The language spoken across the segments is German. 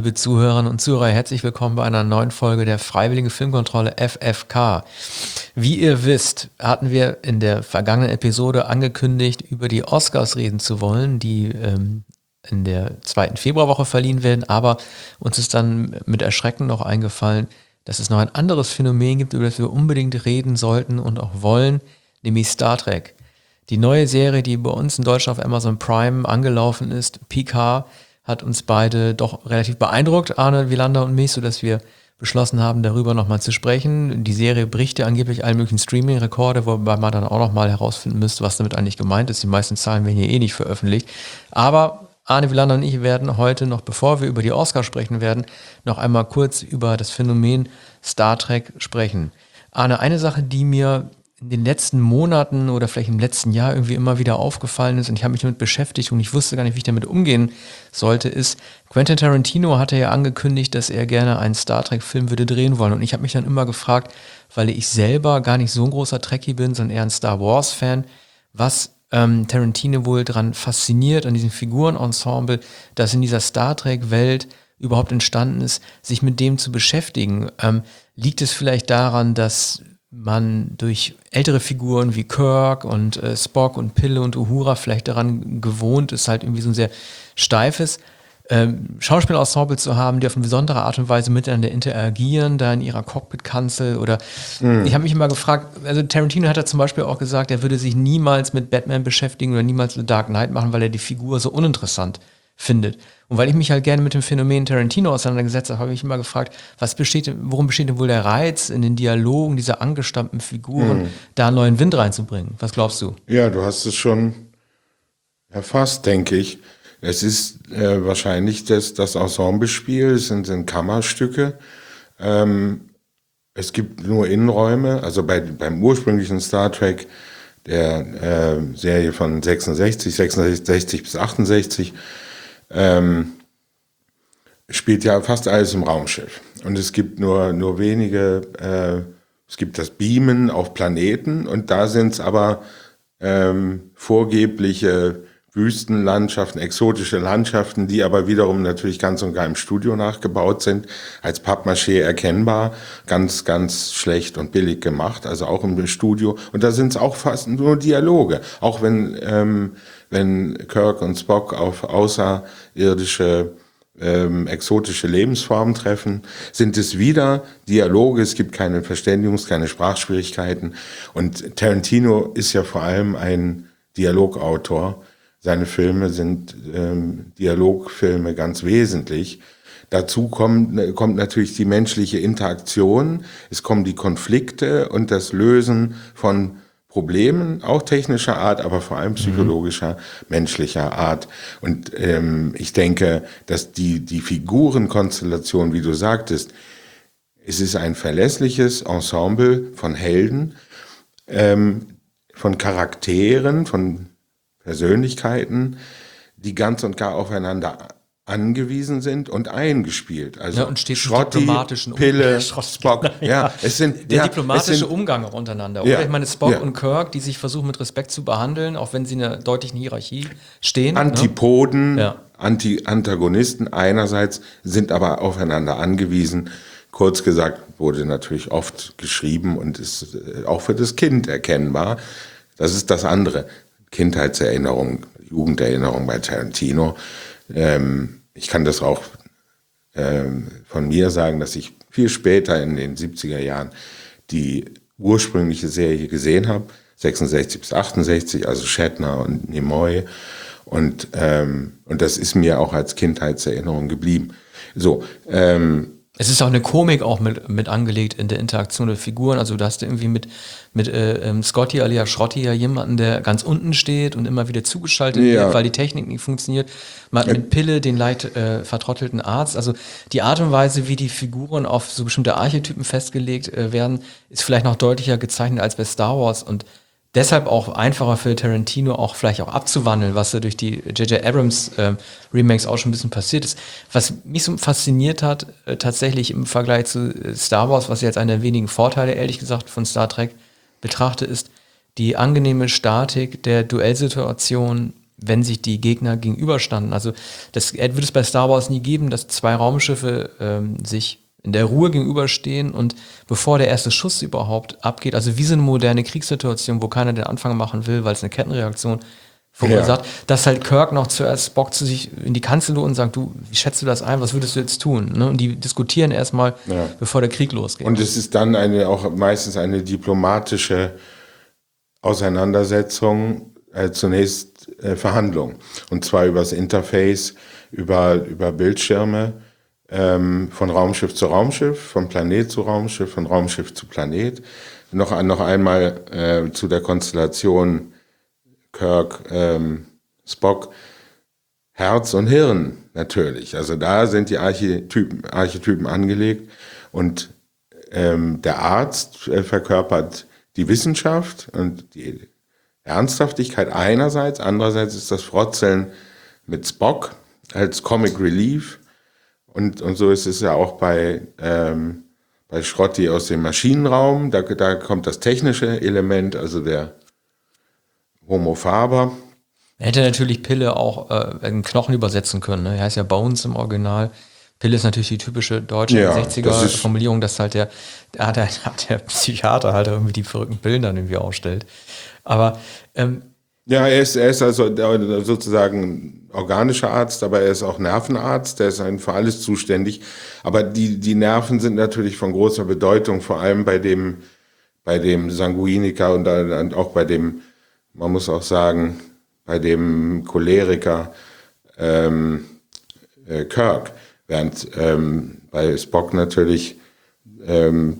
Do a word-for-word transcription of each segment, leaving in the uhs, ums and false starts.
liebe Zuhörerinnen und Zuhörer, herzlich willkommen bei einer neuen Folge der Freiwillige Filmkontrolle F F K. Wie ihr wisst, hatten wir in der vergangenen Episode angekündigt, über die Oscars reden zu wollen, die ähm, in der zweiten Februarwoche verliehen werden, aber uns ist dann mit Erschrecken noch eingefallen, dass es noch ein anderes Phänomen gibt, über das wir unbedingt reden sollten und auch wollen, nämlich Star Trek. Die neue Serie, die bei uns in Deutschland auf Amazon Prime angelaufen ist, Picard, hat uns beide doch relativ beeindruckt, Arne Wielander und mich, sodass wir beschlossen haben, darüber nochmal zu sprechen. Die Serie bricht ja angeblich alle möglichen Streaming-Rekorde, wobei man dann auch nochmal herausfinden müsste, was damit eigentlich gemeint ist. Die meisten Zahlen werden hier eh nicht veröffentlicht. Aber Arne Wielander und ich werden heute noch, bevor wir über die Oscars sprechen werden, noch einmal kurz über das Phänomen Star Trek sprechen. Arne, eine Sache, die mir in den letzten Monaten oder vielleicht im letzten Jahr irgendwie immer wieder aufgefallen ist und ich habe mich damit beschäftigt und ich wusste gar nicht, wie ich damit umgehen sollte, ist, Quentin Tarantino hatte ja angekündigt, dass er gerne einen Star Trek-Film würde drehen wollen und ich habe mich dann immer gefragt, weil ich selber gar nicht so ein großer Trekkie bin, sondern eher ein Star Wars-Fan, was ähm, Tarantino wohl daran fasziniert, an diesem Figurenensemble, das in dieser Star Trek-Welt überhaupt entstanden ist, sich mit dem zu beschäftigen. Ähm, liegt es vielleicht daran, dass man durch ältere Figuren wie Kirk und äh, Spock und Pille und Uhura vielleicht daran gewohnt ist, halt irgendwie so ein sehr steifes ähm, Schauspielensemble zu haben, die auf eine besondere Art und Weise miteinander interagieren, da in ihrer Cockpit-Kanzel oder mhm. Ich habe mich immer gefragt, also Tarantino hat ja zum Beispiel auch gesagt, er würde sich niemals mit Batman beschäftigen oder niemals The Dark Knight machen, weil er die Figur so uninteressant findet. Und weil ich mich halt gerne mit dem Phänomen Tarantino auseinandergesetzt habe, habe ich immer gefragt, was besteht, worum besteht denn wohl der Reiz in den Dialogen dieser angestammten Figuren, hm. da einen neuen Wind reinzubringen? Was glaubst du? Ja, du hast es schon erfasst, denke ich. Es ist äh, wahrscheinlich das, das Ensemblespiel, es sind, sind Kammerstücke. Ähm, es gibt nur Innenräume, also bei, beim ursprünglichen Star Trek, der äh, Serie von sechsundsechzig, sechsundsechzig bis achtundsechzig, Ähm, spielt ja fast alles im Raumschiff. Und es gibt nur, nur wenige, äh, es gibt das Beamen auf Planeten und da sind es aber ähm, vorgebliche Wüstenlandschaften, exotische Landschaften, die aber wiederum natürlich ganz und gar im Studio nachgebaut sind, als Pappmaché erkennbar, ganz, ganz schlecht und billig gemacht, also auch im Studio. Und da sind es auch fast nur Dialoge, auch wenn ähm, wenn Kirk und Spock auf außerirdische, ähm, exotische Lebensformen treffen, sind es wieder Dialoge, es gibt keine Verständigungs-, keine Sprachschwierigkeiten. Und Tarantino ist ja vor allem ein Dialogautor. Seine Filme sind ähm, Dialogfilme ganz wesentlich. Dazu kommt, kommt natürlich die menschliche Interaktion, es kommen die Konflikte und das Lösen von Problemen, auch technischer Art, aber vor allem psychologischer, mhm. menschlicher Art. Und ähm, ich denke, dass die, die Figurenkonstellation, wie du sagtest, es ist ein verlässliches Ensemble von Helden, ähm, von Charakteren, von Persönlichkeiten, die ganz und gar aufeinander angewiesen sind und eingespielt. Also ja, und steht Schrotti, diplomatischen Pille, Spock. Ja, es sind der ja, diplomatische es sind, Umgang auch untereinander. Ja, oder ich meine Spock ja. und Kirk, die sich versuchen mit Respekt zu behandeln, auch wenn sie in einer deutlichen Hierarchie stehen. Antipoden, ne? ja. Anti-Antagonisten einerseits, sind aber aufeinander angewiesen. Kurz gesagt, wurde natürlich oft geschrieben und ist auch für das Kind erkennbar. Das ist das andere. Kindheitserinnerung, Jugenderinnerung bei Tarantino. Ähm, ich kann das auch ähm, von mir sagen, dass ich viel später in den siebziger Jahren die ursprüngliche Serie gesehen habe, sechsundsechzig bis achtundsechzig, also Shatner und Nimoy. Und, ähm, und das ist mir auch als Kindheitserinnerung geblieben. So, ähm, es ist auch eine Komik auch mit, mit angelegt in der Interaktion der Figuren. Also da hast du irgendwie mit, mit äh, ähm, Scotty alias Schrotti ja jemanden, der ganz unten steht und immer wieder zugeschaltet ja. wird, weil die Technik nicht funktioniert. Man hat mit Pille den leicht äh, vertrottelten Arzt. Also die Art und Weise, wie die Figuren auf so bestimmte Archetypen festgelegt äh, werden, ist vielleicht noch deutlicher gezeichnet als bei Star Wars und deshalb auch einfacher für Tarantino auch vielleicht auch abzuwandeln, was ja durch die J J Abrams äh, Remakes auch schon ein bisschen passiert ist. Was mich so fasziniert hat, äh, tatsächlich im Vergleich zu äh, Star Wars, was jetzt einer der wenigen Vorteile, ehrlich gesagt, von Star Trek betrachte, ist die angenehme Statik der Duellsituation, wenn sich die Gegner gegenüberstanden. Also das würde es bei Star Wars nie geben, dass zwei Raumschiffe ähm, sich in der Ruhe gegenüberstehen und bevor der erste Schuss überhaupt abgeht, also wie so eine moderne Kriegssituation, wo keiner den Anfang machen will, weil es eine Kettenreaktion verursacht, ja. dass halt Kirk noch zuerst Spock zu sich in die Kanzel und sagt, du, wie schätzt du das ein, was würdest du jetzt tun? Ne? Und die diskutieren erstmal, ja. bevor der Krieg losgeht. Und es ist dann eine auch meistens eine diplomatische Auseinandersetzung, äh, zunächst äh, Verhandlung. Und zwar über das Interface, über, über Bildschirme, ähm, von Raumschiff zu Raumschiff, von Planet zu Raumschiff, von Raumschiff zu Planet. Noch, noch einmal äh, zu der Konstellation Kirk, ähm, Spock, Herz und Hirn natürlich. Also da sind die Archetypen, Archetypen angelegt und ähm, der Arzt äh, verkörpert die Wissenschaft und die Ernsthaftigkeit einerseits, andererseits ist das Frotzeln mit Spock als Comic Relief und, und so ist es ja auch bei, ähm, bei Schrotty aus dem Maschinenraum, da, da kommt das technische Element, also der Homo faber. Er hätte natürlich Pille auch äh, in Knochen übersetzen können. Ne? Er heißt ja Bones im Original. Pille ist natürlich die typische deutsche ja, sechziger-Formulierung, dass halt der, der, der, der Psychiater halt irgendwie die verrückten Pillen dann irgendwie ausstellt. Aber ähm, ja, er ist, er ist also sozusagen ein organischer Arzt, aber er ist auch Nervenarzt, der ist für alles zuständig. Aber die, die Nerven sind natürlich von großer Bedeutung, vor allem bei dem, bei dem Sanguiniker und, und auch bei dem, man muss auch sagen, bei dem Choleriker ähm, äh, Kirk, während ähm, bei Spock natürlich ähm,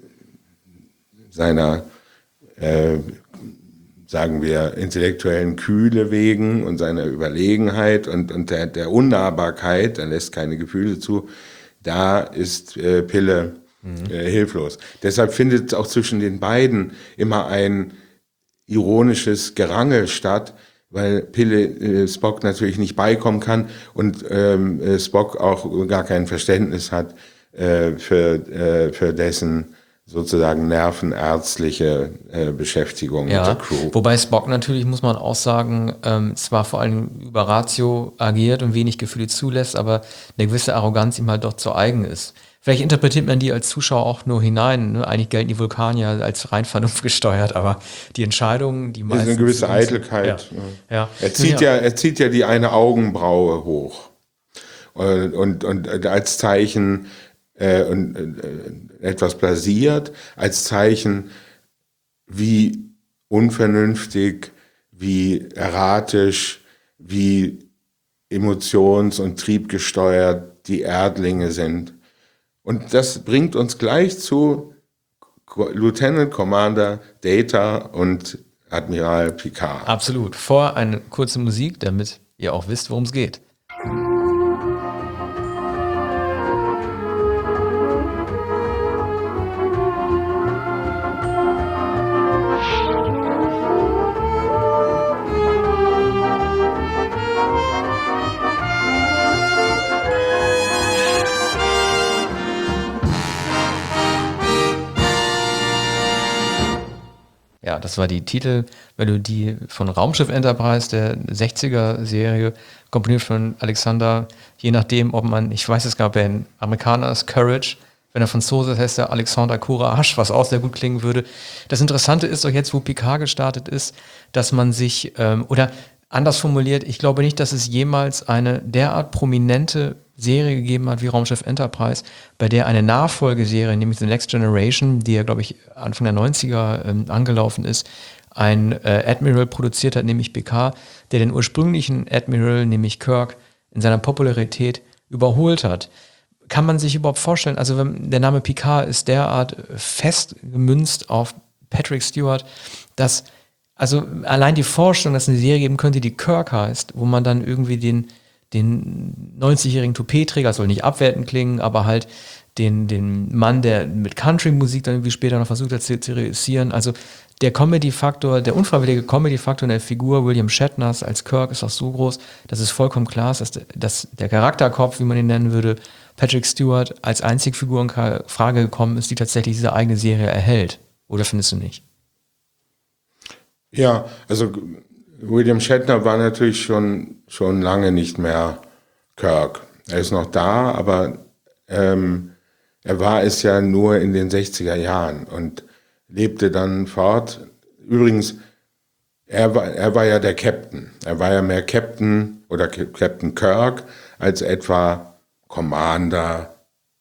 seiner, äh, sagen wir, intellektuellen Kühle wegen und seiner Überlegenheit und, und der, der Unnahbarkeit, er lässt keine Gefühle zu, da ist äh, Pille mhm. äh, hilflos. Deshalb findet auch zwischen den beiden immer ein ironisches Gerangel statt, weil Pille äh, Spock natürlich nicht beikommen kann und ähm, äh, Spock auch gar kein Verständnis hat äh, für, äh, für dessen sozusagen nervenärztliche äh, Beschäftigung ja, mit der Crew. Wobei Spock natürlich, muss man auch sagen, ähm, zwar vor allem über Ratio agiert und wenig Gefühle zulässt, aber eine gewisse Arroganz ihm halt doch zu eigen ist. Vielleicht interpretiert man die als Zuschauer auch nur hinein. Ne? Eigentlich gelten die Vulkanier als rein vernunftgesteuert, aber die Entscheidungen, die meisten... Das ist eine gewisse Eitelkeit. Ja. Ja. Er, zieht ja. Ja, er zieht ja die eine Augenbraue hoch. Und, und, und als Zeichen... Äh, und, äh, etwas blasiert, als Zeichen, wie unvernünftig, wie erratisch, wie emotions- und triebgesteuert die Erdlinge sind. Und das bringt uns gleich zu Lieutenant Commander Data und Admiral Picard. Absolut. Vor eine kurze Musik, damit ihr auch wisst, worum es geht. Ja, das war die Titelmelodie von Raumschiff Enterprise, der sechziger-Serie, komponiert von Alexander, je nachdem, ob man, ich weiß es gar nicht, wer ein Amerikaner ist, Courage, wenn er Franzose ist, heißt er Alexander Courage, was auch sehr gut klingen würde. Das Interessante ist doch jetzt, wo Picard gestartet ist, dass man sich, ähm, oder anders formuliert, ich glaube nicht, dass es jemals eine derart prominente Serie gegeben hat wie Raumschiff Enterprise, bei der eine Nachfolgeserie, nämlich The Next Generation, die ja, glaube ich, Anfang der neunziger ähm, angelaufen ist, ein äh, Admiral produziert hat, nämlich Picard, der den ursprünglichen Admiral, nämlich Kirk, in seiner Popularität überholt hat. Kann man sich überhaupt vorstellen, also wenn der Name Picard ist derart fest gemünzt auf Patrick Stewart, dass, also allein die Vorstellung, dass es eine Serie geben könnte, die Kirk heißt, wo man dann irgendwie den den neunzigjährigen Toupet-Träger, soll nicht abwertend klingen, aber halt den, den Mann, der mit Country-Musik dann irgendwie später noch versucht hat zu realisieren. Also der Comedy-Faktor, der unfreiwillige Comedy-Faktor in der Figur William Shatners als Kirk ist auch so groß, dass es vollkommen klar ist, dass, dass der Charakterkopf, wie man ihn nennen würde, Patrick Stewart als einzige Figur in Frage gekommen ist, die tatsächlich diese eigene Serie erhält. Oder findest du nicht? Ja, also William Shatner war natürlich schon, schon lange nicht mehr Kirk. Er ist noch da, aber ähm, er war es ja nur in den sechziger Jahren und lebte dann fort. Übrigens, er war, er war ja der Captain. Er war ja mehr Captain oder Captain Kirk als etwa Commander,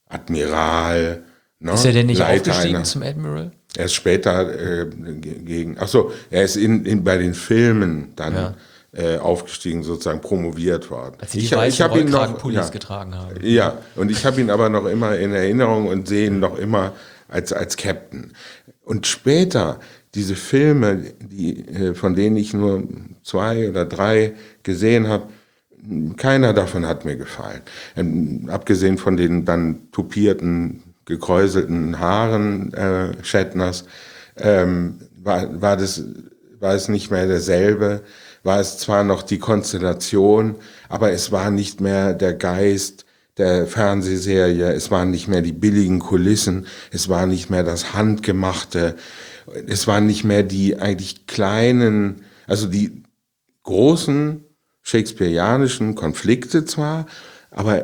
Admiral. Ne? Ist er denn nicht Leiter aufgestiegen einer, zum Admiral? Er ist später äh, gegen, ach so, er ist in, in, bei den Filmen dann Ja. äh, aufgestiegen, sozusagen promoviert worden. Als sie die ich ich weißen habe ihn noch, Rollkragenpullis ja, getragen haben. ja, und ich habe ihn aber noch immer in Erinnerung und sehe ihn noch immer als, als Captain. Und später, diese Filme, die, äh, von denen ich nur zwei oder drei gesehen habe, keiner davon hat mir gefallen. Ähm, abgesehen von den dann tupierten, gekräuselten Haaren äh, Shatners, ähm, war, war, das, war es nicht mehr derselbe, war es zwar noch die Konstellation, aber es war nicht mehr der Geist der Fernsehserie, es waren nicht mehr die billigen Kulissen, es war nicht mehr das Handgemachte, es waren nicht mehr die eigentlich kleinen, also die großen shakespearianischen Konflikte zwar, aber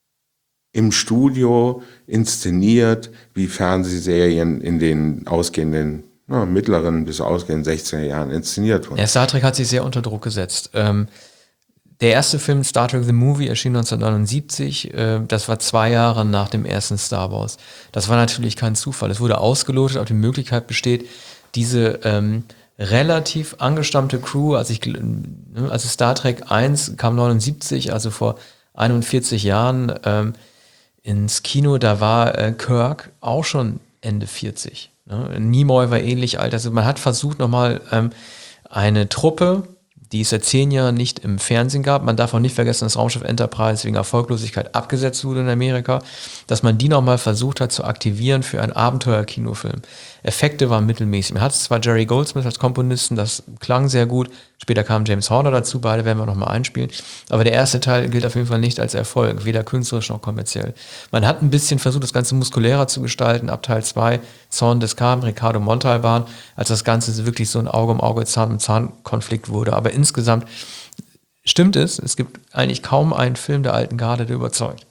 im Studio inszeniert wie Fernsehserien in den ausgehenden, na, mittleren bis ausgehenden sechziger Jahren inszeniert wurden. Ja, Star Trek hat sich sehr unter Druck gesetzt. Ähm, der erste Film Star Trek The Movie erschien neunzehnhundertneunundsiebzig. Äh, das war zwei Jahre nach dem ersten Star Wars. Das war natürlich kein Zufall. Es wurde ausgelotet, ob die Möglichkeit besteht, diese ähm, relativ angestammte Crew, als ich, also Star Trek eins kam neunundsiebzig, also vor einundvierzig Jahren, ähm, ins Kino, da war äh, Kirk auch schon Ende vierzig. Ne? Nimoy war ähnlich alt. Also man hat versucht nochmal ähm, eine Truppe, die es seit zehn Jahren nicht im Fernsehen gab. Man darf auch nicht vergessen, dass Raumschiff Enterprise wegen Erfolglosigkeit abgesetzt wurde in Amerika, dass man die nochmal versucht hat zu aktivieren für einen Abenteuer-Kinofilm. Effekte waren mittelmäßig. Man hatte zwar Jerry Goldsmith als Komponisten, das klang sehr gut. Später kam James Horner dazu, beide werden wir nochmal einspielen. Aber der erste Teil gilt auf jeden Fall nicht als Erfolg, weder künstlerisch noch kommerziell. Man hat ein bisschen versucht, das Ganze muskulärer zu gestalten. Ab Teil zwei, Zorn des Khan, Ricardo Montalban, als das Ganze wirklich so ein Auge um Auge, Zahn um Zahn Konflikt wurde. Aber insgesamt stimmt es, es gibt eigentlich kaum einen Film der alten Garde, der überzeugt.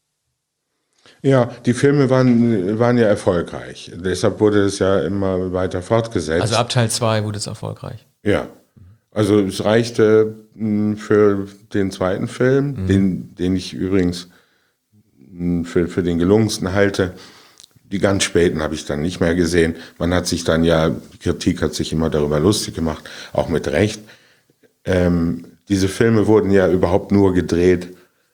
Ja, die Filme waren, waren ja erfolgreich. Deshalb wurde es ja immer weiter fortgesetzt. Also ab Teil zwei wurde es erfolgreich. Ja, also es reichte mh, für den zweiten Film, mhm. den, den ich übrigens mh, für, für den gelungensten halte. Die ganz späten habe ich dann nicht mehr gesehen. Man hat sich dann ja, die Kritik hat sich immer darüber lustig gemacht, auch mit Recht. Ähm, diese Filme wurden ja überhaupt nur gedreht,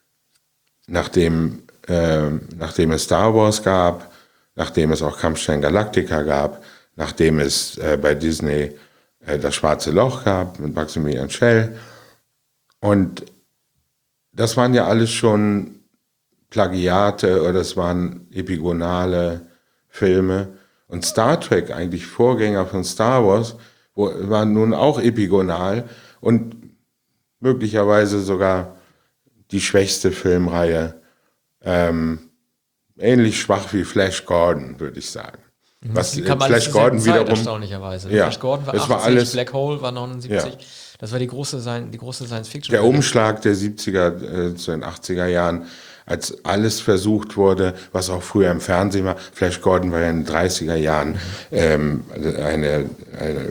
nachdem, äh, nachdem es Star Wars gab, nachdem es auch Kampfstein Galactica gab, nachdem es äh, bei Disney äh, das Schwarze Loch gab mit Maximilian Schell. Und das waren ja alles schon Plagiate oder es waren epigonale Filme. Und Star Trek, eigentlich Vorgänger von Star Wars, wo, war nun auch epigonal und möglicherweise sogar die schwächste Filmreihe. Ähm, ähnlich schwach wie Flash Gordon, würde ich sagen. Was Die kam Flash Gordon Zeit, wiederum erstaunlicherweise. Ja, Flash Gordon war es achtzig, war alles, Black Hole war neunundsiebzig. Ja. Das war die große, die große Science-Fiction. Der Umschlag der siebziger äh, zu den achtziger Jahren, als alles versucht wurde, was auch früher im Fernsehen war. Flash Gordon war ja in den dreißiger Jahren ähm, eine, eine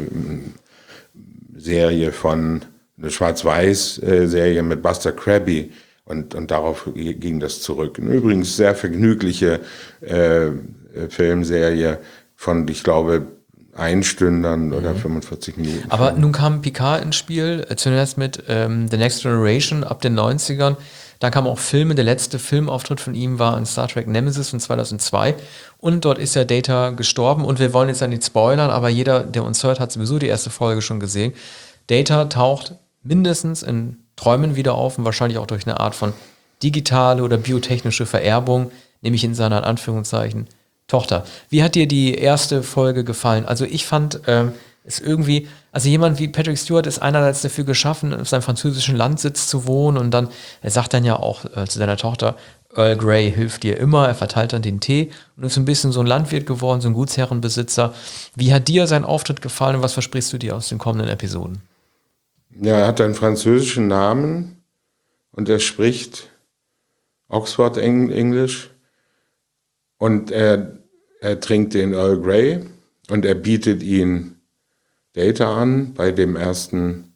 Serie von, eine Schwarz-Weiß-Serie mit Buster Crabbe und, und darauf ging das zurück. Eine übrigens sehr vergnügliche äh, Filmserie von, ich glaube, Einstündern oder mhm. fünfundvierzig Minuten. Aber Film. nun kam Picard ins Spiel, äh, zunächst mit ähm, The Next Generation ab den neunzigern. Dann kamen auch Filme, der letzte Filmauftritt von ihm war in Star Trek Nemesis von zweitausendzwei. Und dort ist ja Data gestorben. Und wir wollen jetzt ja nicht spoilern, aber jeder, der uns hört, hat sowieso die erste Folge schon gesehen. Data taucht mindestens in Träumen wieder auf und wahrscheinlich auch durch eine Art von digitale oder biotechnische Vererbung, nämlich in seiner, in Anführungszeichen, Tochter. Wie hat dir die erste Folge gefallen? Also ich fand ähm, es irgendwie, also jemand wie Patrick Stewart ist einerseits dafür geschaffen, auf seinem französischen Landsitz zu wohnen und dann, er sagt dann ja auch äh, zu seiner Tochter, Earl Grey hilft dir immer, er verteilt dann den Tee und ist ein bisschen so ein Landwirt geworden, so ein Gutsherrenbesitzer. Wie hat dir sein Auftritt gefallen und was versprichst du dir aus den kommenden Episoden? Ja, er hat einen französischen Namen und er spricht Oxford Englisch und er, er trinkt den Earl Grey und er bietet ihn Data an bei dem ersten.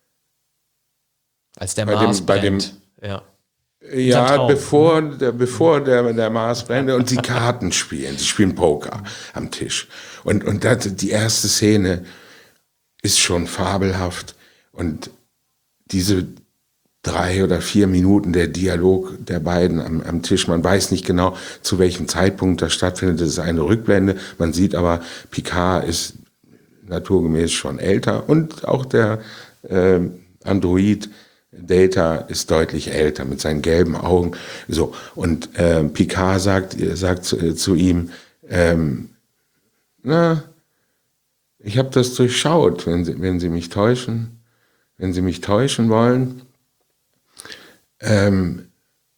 Als der bei Mars dem, bei brennt. Dem, ja. Ja, bevor, der, bevor der, der Mars brennt und sie Karten spielen. Sie spielen Poker am Tisch. Und, und das, die erste Szene ist schon fabelhaft. Und diese drei oder vier Minuten der Dialog der beiden am, am Tisch, man weiß nicht genau, zu welchem Zeitpunkt das stattfindet. Das ist eine Rückblende. Man sieht aber, Picard ist naturgemäß schon älter und auch der äh, Android Data ist deutlich älter mit seinen gelben Augen. So und äh, Picard sagt, sagt zu, zu ihm, ähm, na, ich habe das durchschaut, wenn Sie, wenn Sie mich täuschen, wenn Sie mich täuschen wollen. Ähm,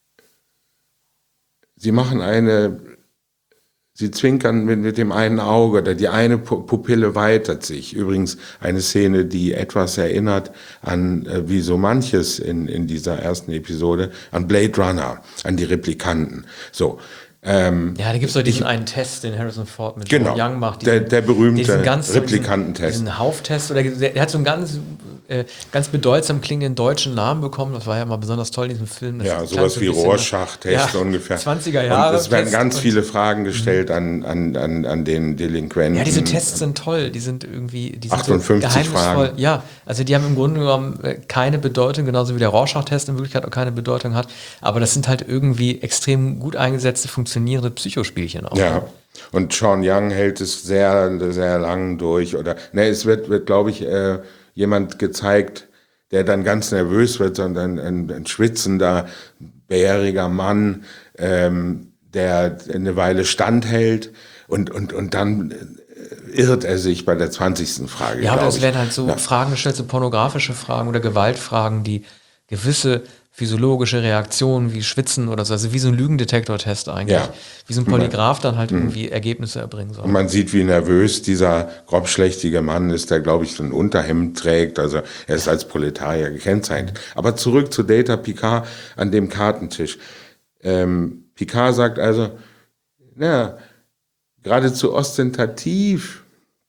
Sie machen eine, Sie zwinkern mit, mit dem einen Auge oder die eine Pupille weitert sich. Übrigens eine Szene, die etwas erinnert an, äh, wie so manches in, in dieser ersten Episode, an Blade Runner, an die Replikanten. So. Ähm, ja, da gibt es doch diesen ich, einen Test, den Harrison Ford mit genau, Young macht. Diesen, der, der berühmte Replikantentest. Diesen, diesen Hauftest, oder der hat so einen ganz, äh, ganz bedeutsam klingenden deutschen Namen bekommen. Das war ja mal besonders toll in diesem Film. Das ja, sowas so wie Rorschach-Test ja, ungefähr. zwanziger Jahre. Und es werden ganz viele Fragen gestellt an, an, an, an den Delinquenten. Ja, diese Tests sind toll. Die sind irgendwie die sind achtundfünfzig so geheimnisvoll. Fragen. Ja, also die haben im Grunde genommen keine Bedeutung, genauso wie der Rorschach-Test in Wirklichkeit auch keine Bedeutung hat. Aber das sind halt irgendwie extrem gut eingesetzte, funktionierende Psychospielchen auch. Ja, und Sean Young hält es sehr, sehr lang durch. Oder ne, es wird, wird glaube ich, äh, jemand gezeigt, der dann ganz nervös wird, sondern ein, ein schwitzender, bäriger Mann, ähm, der eine Weile standhält und, und, und dann irrt er sich bei der zwanzigsten Frage. Ja, aber es werden halt so ja. Fragen gestellt, so pornografische Fragen oder Gewaltfragen, die gewisse physiologische Reaktionen wie Schwitzen oder so, also wie so ein Lügendetektor-Test eigentlich, ja. Wie so ein Polygraph dann halt mhm. irgendwie Ergebnisse erbringen soll. Und man sieht, wie nervös dieser grobschlächtige Mann ist, der, glaube ich, so ein Unterhemd trägt, also er ist als Proletarier gekennzeichnet. Mhm. Aber zurück zu Data Picard an dem Kartentisch. Ähm, Picard sagt also, na, geradezu ostentativ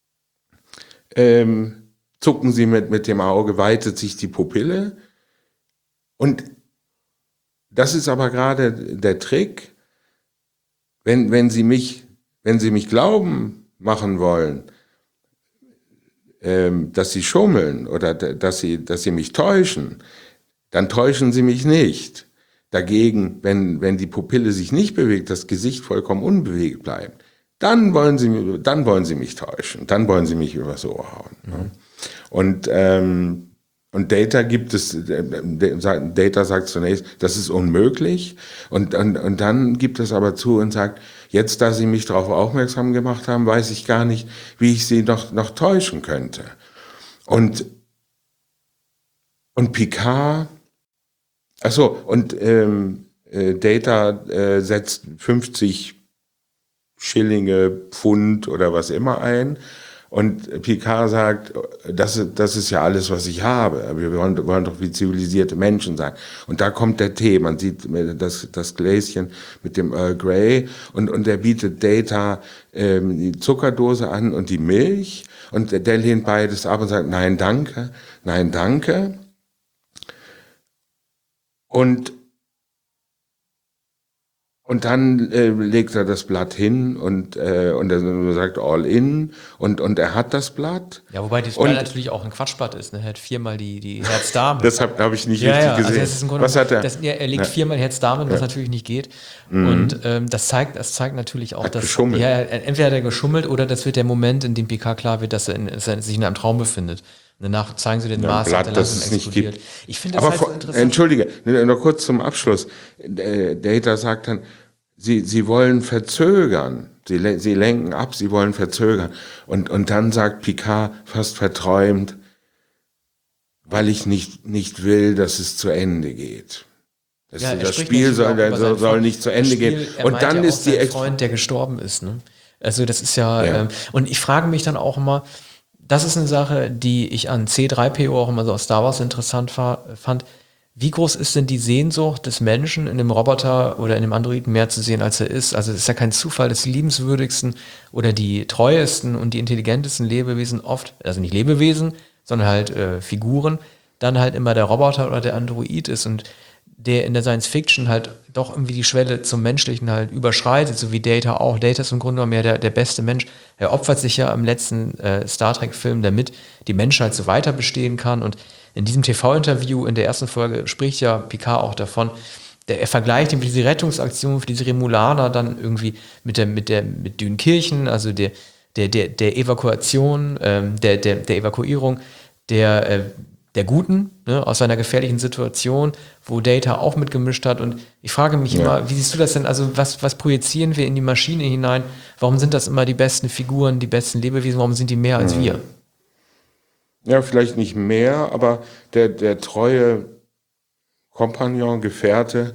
ähm, zucken sie mit, mit dem Auge, weitet sich die Pupille. Und das ist aber gerade der Trick, wenn, wenn Sie mich, wenn Sie mich glauben machen wollen, ähm, dass Sie schummeln oder dass Sie, dass Sie mich täuschen, dann täuschen Sie mich nicht. Dagegen, wenn, wenn die Pupille sich nicht bewegt, das Gesicht vollkommen unbewegt bleibt, dann wollen Sie, dann wollen Sie mich täuschen, dann wollen Sie mich übers Ohr hauen. Mhm. Ne? Und ähm, Und Data gibt es, Data sagt zunächst, das ist unmöglich. Und, und, und dann gibt es aber zu und sagt, jetzt, da Sie mich darauf aufmerksam gemacht haben, weiß ich gar nicht, wie ich Sie noch, noch täuschen könnte. Und, und Picard, ach so, und ähm, Data äh, setzt fünfzig Schillinge, Pfund oder was immer ein. Und Picard sagt, das, das ist ja alles, was ich habe. Wir wollen, wollen doch wie zivilisierte Menschen sein. Und da kommt der Tee. Man sieht das, das Gläschen mit dem Earl Grey. Und, und er bietet Data ähm, die Zuckerdose an und die Milch. Und der lehnt beides ab und sagt, nein, danke, nein, danke. Und Und dann äh, legt er das Blatt hin und, äh, und er sagt all in und, und er hat das Blatt. Ja, wobei das Blatt natürlich auch ein Quatschblatt ist. Ne? Er hat viermal die, die Herz-Dame. Das habe hab ich nicht ja, richtig ja, gesehen. Also das ist im Grunde, was hat er? Das, ja, er legt ja. viermal Herz-Dame, was ja. natürlich nicht geht. Mhm. Und ähm, das zeigt das zeigt natürlich auch, hat dass geschummelt. Ja, entweder hat er geschummelt oder das wird der Moment, in dem Picard klar wird, dass er, in, dass er sich in einem Traum befindet. Danach zeigen sie den ja, Mars, Blatt, das es nicht gibt. Ich finde das Aber halt vor, so interessant. Entschuldige, noch kurz zum Abschluss. Data sagt dann, Sie, sie wollen verzögern. Sie, sie lenken ab, sie wollen verzögern. Und, und dann sagt Picard fast verträumt, weil ich nicht, nicht will, dass es zu Ende geht. Das, ja, das Spiel soll, soll, soll nicht zu Ende Spiel, gehen. Und dann ja ist die Freund, der gestorben ist. Ne? Also das ist ja, ja. Ähm, und ich frage mich dann auch immer, das ist eine Sache, die ich an C drei P O auch immer so aus Star Wars interessant war, fand. Wie groß ist denn die Sehnsucht des Menschen, in dem Roboter oder in dem Androiden mehr zu sehen, als er ist? Also es ist ja kein Zufall, dass die liebenswürdigsten oder die treuesten und die intelligentesten Lebewesen oft, also nicht Lebewesen, sondern halt äh, Figuren, dann halt immer der Roboter oder der Android ist und der in der Science Fiction halt doch irgendwie die Schwelle zum Menschlichen halt überschreitet, so wie Data auch. Data ist im Grunde genommen ja der, der beste Mensch. Er opfert sich ja im letzten äh, Star Trek-Film, damit die Menschheit so weiter bestehen kann. Und in diesem T V-Interview in der ersten Folge spricht ja Picard auch davon, der, er vergleicht eben diese Rettungsaktion für diese Remulaner dann irgendwie mit der, mit der, mit Dünkirchen, also der, der, der, der Evakuation, ähm, der, der, der Evakuierung der, äh, der Guten, ne, aus einer gefährlichen Situation, wo Data auch mitgemischt hat. Und ich frage mich Ja. immer, wie siehst du das denn? Also was, was projizieren wir in die Maschine hinein? Warum sind das immer die besten Figuren, die besten Lebewesen? Warum sind die mehr als wir? Ja, vielleicht nicht mehr, aber der, der treue Kompagnon, Gefährte,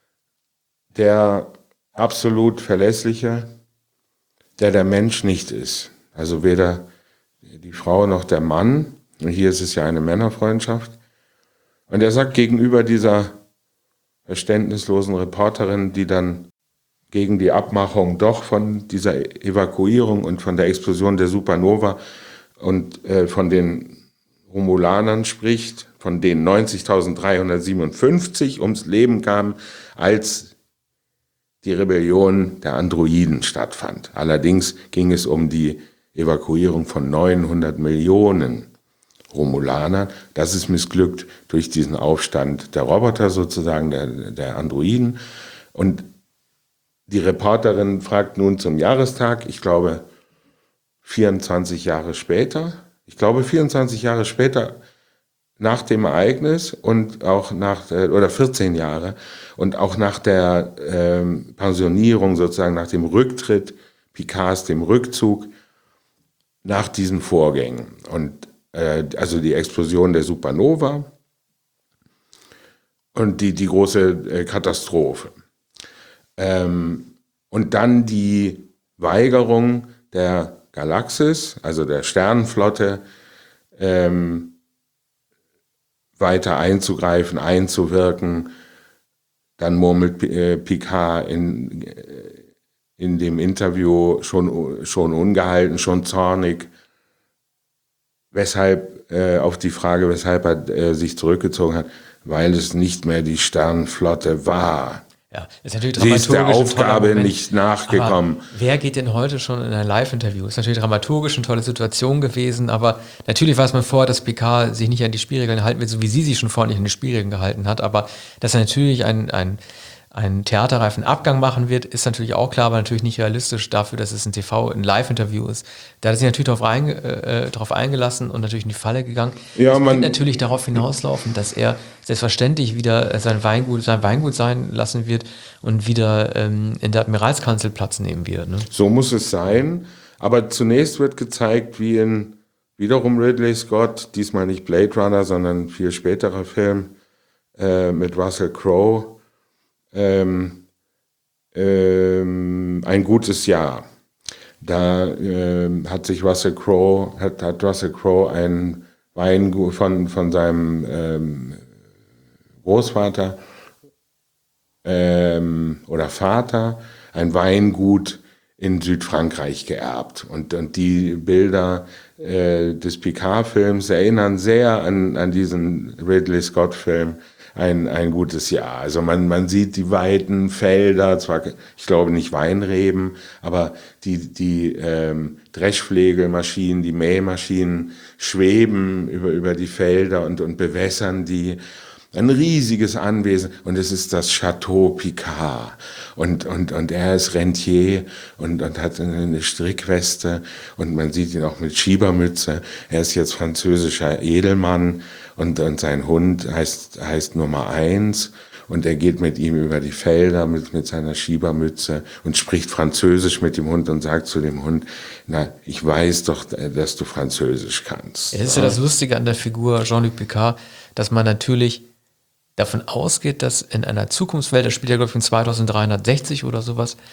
der absolut verlässliche, der der Mensch nicht ist. Also weder die Frau noch der Mann. Und hier ist es ja eine Männerfreundschaft. Und er sagt gegenüber dieser verständnislosen Reporterin, die dann gegen die Abmachung doch von dieser Evakuierung und von der Explosion der Supernova und äh, von den Romulanern spricht, von denen neunzigtausenddreihundertsiebenundfünfzig ums Leben kamen, als die Rebellion der Androiden stattfand. Allerdings ging es um die Evakuierung von neunhundert Millionen Romulanern. Das ist missglückt durch diesen Aufstand der Roboter sozusagen, der, der Androiden. Und die Reporterin fragt nun zum Jahrestag, ich glaube vierundzwanzig Jahre später, ich glaube vierundzwanzig Jahre später nach dem Ereignis und auch nach, der, oder vierzehn Jahre und auch nach der ähm, Pensionierung sozusagen, nach dem Rücktritt Picards, dem Rückzug, nach diesen Vorgängen. Und äh, also die Explosion der Supernova und die, die große äh, Katastrophe. Ähm, und dann die Weigerung der Galaxis, also der Sternenflotte, ähm, weiter einzugreifen, einzuwirken. Dann murmelt äh, Picard in, in dem Interview schon, schon ungehalten, schon zornig, weshalb, äh, auf die Frage, weshalb er äh, sich zurückgezogen hat, weil es nicht mehr die Sternenflotte war. Ja, ist natürlich Sie ist der dramaturgisch ein toller Aufgabe Moment. nicht nachgekommen. Aber wer geht denn heute schon in ein Live-Interview? Ist natürlich dramaturgisch eine tolle Situation gewesen, aber natürlich weiß man vorher, dass Picard sich nicht an die Spielregeln halten wird, so wie sie sich schon vorher nicht an die Spielregeln gehalten hat. Aber dass er natürlich ein, ein, einen theaterreifen Abgang machen wird, ist natürlich auch klar, aber natürlich nicht realistisch dafür, dass es ein T V, ein Live-Interview ist. Da hat er sich natürlich darauf einge, äh, darauf eingelassen und natürlich in die Falle gegangen. Ja, es man- wird natürlich darauf hinauslaufen, dass er selbstverständlich wieder sein Weingut, sein Weingut sein lassen wird und wieder ähm, in der Admiralskanzel Platz nehmen wird. Ne? So muss es sein. Aber zunächst wird gezeigt, wie in wiederum Ridley Scott, diesmal nicht Blade Runner, sondern ein viel späterer Film äh, mit Russell Crowe, ähm, ähm, ein gutes Jahr. Da ähm, hat sich Russell Crowe, hat, hat Russell Crowe ein Weingut von, von seinem ähm, Großvater ähm, oder Vater ein Weingut in Südfrankreich geerbt. Und, und die Bilder äh, des Picard-Films erinnern sehr an, an diesen Ridley Scott-Film ein, ein gutes Jahr. Also man, man sieht die weiten Felder, zwar, ich glaube nicht Weinreben, aber die, die ähm, Dreschflegelmaschinen, die Mähmaschinen schweben über, über die Felder und, und bewässern die. Ein riesiges Anwesen und es ist das Chateau Picard und, und, und er ist Rentier und, und hat eine Strickweste und man sieht ihn auch mit Schiebermütze. Er ist jetzt französischer Edelmann und, und sein Hund heißt, heißt Nummer eins und er geht mit ihm über die Felder mit, mit seiner Schiebermütze und spricht Französisch mit dem Hund und sagt zu dem Hund, na, ich weiß doch, dass du Französisch kannst. Es ist ja das Lustige an der Figur Jean-Luc Picard, dass man natürlich davon ausgeht, dass in einer Zukunftswelt, das spielt ja glaube ich in zweitausenddreihundertsechzig oder sowas,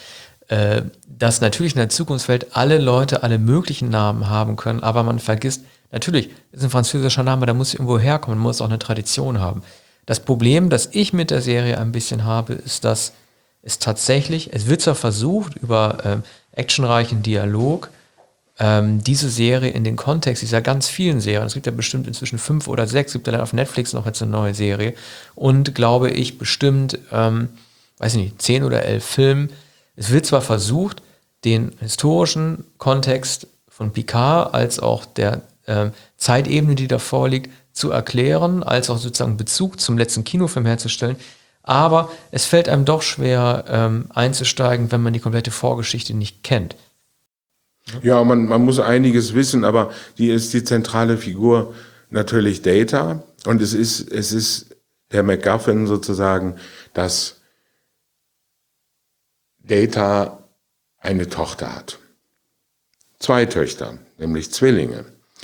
äh, dass natürlich in der Zukunftswelt alle Leute alle möglichen Namen haben können, aber man vergisst, natürlich ist ein französischer Name, da muss irgendwo herkommen, muss auch eine Tradition haben. Das Problem, das ich mit der Serie ein bisschen habe, ist, dass es tatsächlich, es wird zwar versucht, über ähm, actionreichen Dialog, ähm, diese Serie in den Kontext dieser ganz vielen Serien, es gibt ja bestimmt inzwischen fünf oder sechs, es gibt ja dann auf Netflix noch jetzt eine neue Serie und glaube ich bestimmt, ähm, weiß ich nicht, zehn oder elf Filmen. Es wird zwar versucht, den historischen Kontext von Picard als auch der ähm, Zeitebene, die davor liegt, zu erklären, als auch sozusagen Bezug zum letzten Kinofilm herzustellen. Aber es fällt einem doch schwer ähm, einzusteigen, wenn man die komplette Vorgeschichte nicht kennt. Ja, man, man muss einiges wissen, aber die ist die zentrale Figur natürlich Data. Und es ist, es ist der MacGuffin sozusagen, dass Data eine Tochter hat. Zwei Töchter, nämlich Zwillinge.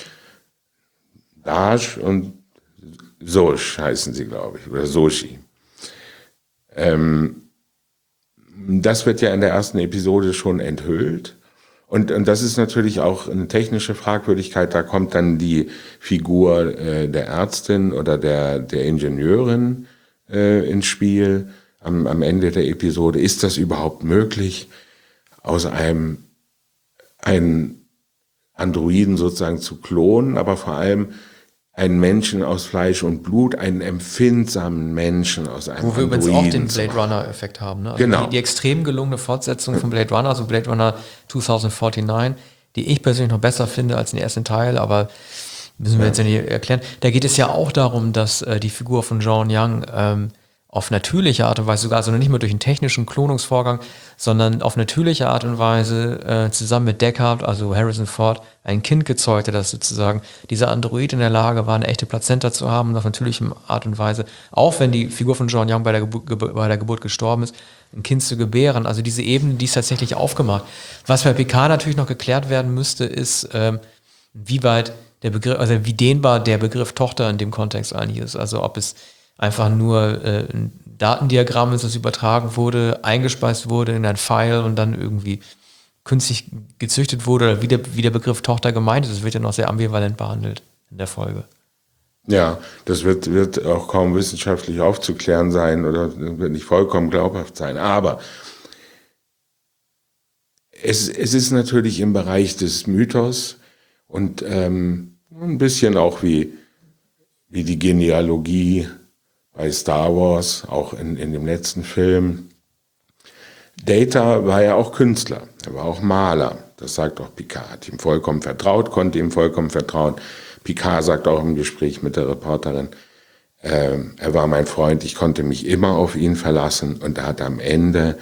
Daj und Soch heißen sie, glaube ich, oder Sochi. Ähm, das wird ja in der ersten Episode schon enthüllt. Und, und das ist natürlich auch eine technische Fragwürdigkeit. Da kommt dann die Figur äh, der Ärztin oder der, der Ingenieurin äh, ins Spiel am, am Ende der Episode. Ist das überhaupt möglich, aus einem, einen Androiden sozusagen zu klonen, aber vor allem einen Menschen aus Fleisch und Blut, einen empfindsamen Menschen aus einem Wo wir Androiden übrigens auch den Blade Runner-Effekt haben. Ne? Also genau. Die, die extrem gelungene Fortsetzung von Blade Runner, also Blade Runner zwanzig neunundvierzig, die ich persönlich noch besser finde als den ersten Teil, aber müssen wir ja. jetzt ja nicht erklären. Da geht es ja auch darum, dass äh, die Figur von John Young ähm, auf natürliche Art und Weise sogar, also nicht mehr durch einen technischen Klonungsvorgang, sondern auf natürliche Art und Weise äh, zusammen mit Deckard, also Harrison Ford, ein Kind gezeugt hat, dass sozusagen dieser Android in der Lage war, eine echte Plazenta zu haben und auf natürliche Art und Weise, auch wenn die Figur von John Young bei der, Geburt, bei der Geburt gestorben ist, ein Kind zu gebären. Also diese Ebene, die ist tatsächlich aufgemacht. Was bei Picard natürlich noch geklärt werden müsste, ist, ähm, wie weit der Begriff, also wie dehnbar der Begriff Tochter in dem Kontext eigentlich ist. Also ob es einfach nur äh, ein Datendiagramm ist, das übertragen wurde, eingespeist wurde in ein File und dann irgendwie künstlich gezüchtet wurde, oder wie der, wie der Begriff Tochter gemeint ist. Das wird ja noch sehr ambivalent behandelt in der Folge. Ja, das wird, wird auch kaum wissenschaftlich aufzuklären sein oder wird nicht vollkommen glaubhaft sein. Aber es, es ist natürlich im Bereich des Mythos und ähm, ein bisschen auch wie, wie die Genealogie bei Star Wars, auch in, in dem letzten Film. Data war ja auch Künstler, er war auch Maler. Das sagt auch Picard, hat ihm vollkommen vertraut, konnte ihm vollkommen vertrauen. Picard sagt auch im Gespräch mit der Reporterin, äh, er war mein Freund, ich konnte mich immer auf ihn verlassen und er hat am Ende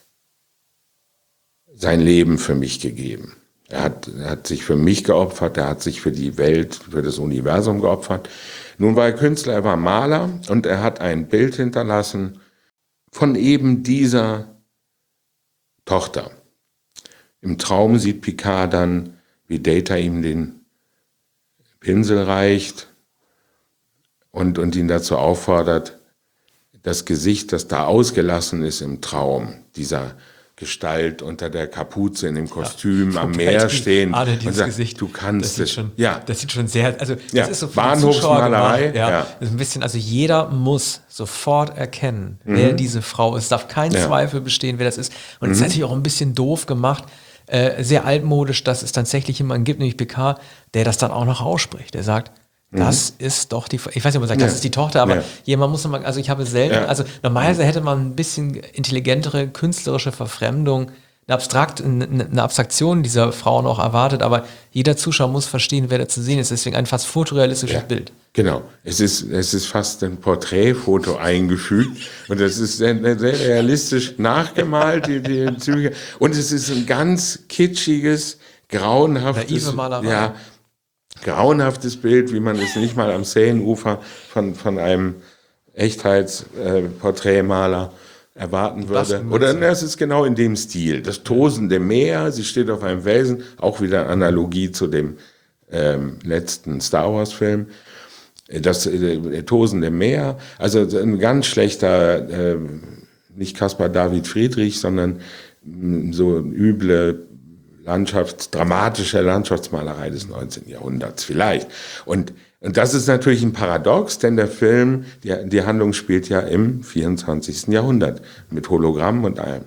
sein Leben für mich gegeben. Er hat, er hat sich für mich geopfert, er hat sich für die Welt, für das Universum geopfert. Nun war er Künstler, er war Maler und er hat ein Bild hinterlassen von eben dieser Tochter. Im Traum sieht Picard dann, wie Data ihm den Pinsel reicht und, und ihn dazu auffordert, das Gesicht, das da ausgelassen ist im Traum, dieser Gestalt unter der Kapuze in dem Kostüm ja, am Meer stehen Alle und sagt, Gesicht, du kannst das es. Schon, ja. Das sieht schon sehr, also das ja. ist so für Bahnhofsmalerei. Ja, ja. Das ist ein bisschen, also jeder muss sofort erkennen, mhm. wer diese Frau ist. Es darf kein ja. Zweifel bestehen, wer das ist. Und es mhm. ist natürlich auch ein bisschen doof gemacht, äh, sehr altmodisch, dass es tatsächlich jemanden gibt, nämlich Picard, der das dann auch noch ausspricht. Der sagt, das mhm. ist doch die, ich weiß nicht, ob man sagt, ja. das ist die Tochter, aber ja. jemand muss mal, also ich habe selten, ja. also normalerweise hätte man ein bisschen intelligentere, künstlerische Verfremdung, eine, Abstrakt, eine Abstraktion dieser Frauen auch erwartet, aber jeder Zuschauer muss verstehen, wer da zu sehen ist, deswegen ein fast fotorealistisches ja. Bild. Genau, es ist, es ist fast ein Porträtfoto eingefügt und das ist sehr, sehr realistisch nachgemalt, die, die Züge, und es ist ein ganz kitschiges, grauenhaftes, naive Malerei. Ja, grauenhaftes Bild, wie man es nicht mal am Seenufer von, von einem Echtheitsporträtmaler äh, erwarten würde. Oder ne, es ist genau in dem Stil. Das tosende Meer, sie steht auf einem Felsen, auch wieder Analogie zu dem ähm, letzten Star Wars Film. Das äh, tosende Meer, also ein ganz schlechter, äh, nicht Caspar David Friedrich, sondern so üble Landschafts-, dramatische Landschaftsmalerei des neunzehnten Jahrhunderts vielleicht. Und, und das ist natürlich ein Paradox, denn der Film, die, die Handlung spielt ja im vierundzwanzigsten Jahrhundert mit Hologramm und allem.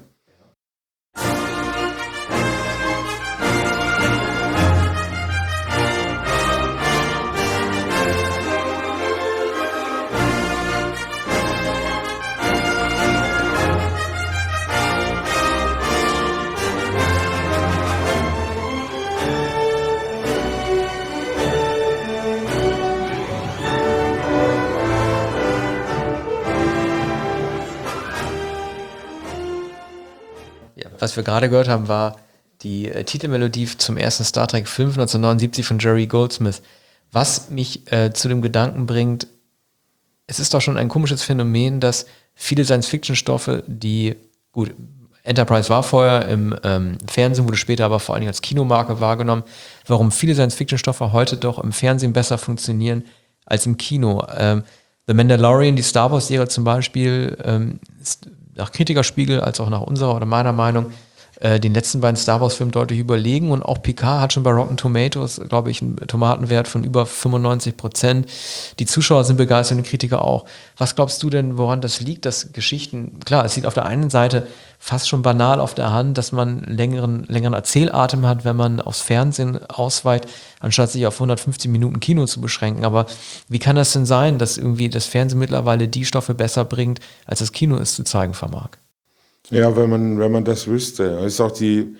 Was wir gerade gehört haben, war die äh, Titelmelodie zum ersten Star Trek-Film von neunzehnhundertneunundsiebzig von Jerry Goldsmith. Was mich äh, zu dem Gedanken bringt, es ist doch schon ein komisches Phänomen, dass viele Science-Fiction-Stoffe, die, gut, Enterprise war vorher im ähm, Fernsehen, wurde später aber vor allen Dingen als Kinomarke wahrgenommen, warum viele Science-Fiction-Stoffe heute doch im Fernsehen besser funktionieren als im Kino. Ähm, The Mandalorian, die Star Wars-Serie zum Beispiel, ähm, ist nach Kritikerspiegel als auch nach unserer oder meiner Meinung äh, den letzten beiden Star Wars-Filmen deutlich überlegen, und auch Picard hat schon bei Rotten Tomatoes, glaube ich, einen Tomatenwert von über fünfundneunzig Prozent. Die Zuschauer sind begeistert und die Kritiker auch. Was glaubst du denn, woran das liegt, dass Geschichten, klar, es liegt auf der einen Seite fast schon banal auf der Hand, dass man längeren, längeren Erzählatem hat, wenn man aufs Fernsehen ausweicht, anstatt sich auf hundertfünfzig Minuten Kino zu beschränken. Aber wie kann das denn sein, dass irgendwie das Fernsehen mittlerweile die Stoffe besser bringt, als das Kino es zu zeigen vermag? Ja, wenn man, wenn man das wüsste. Ist auch die,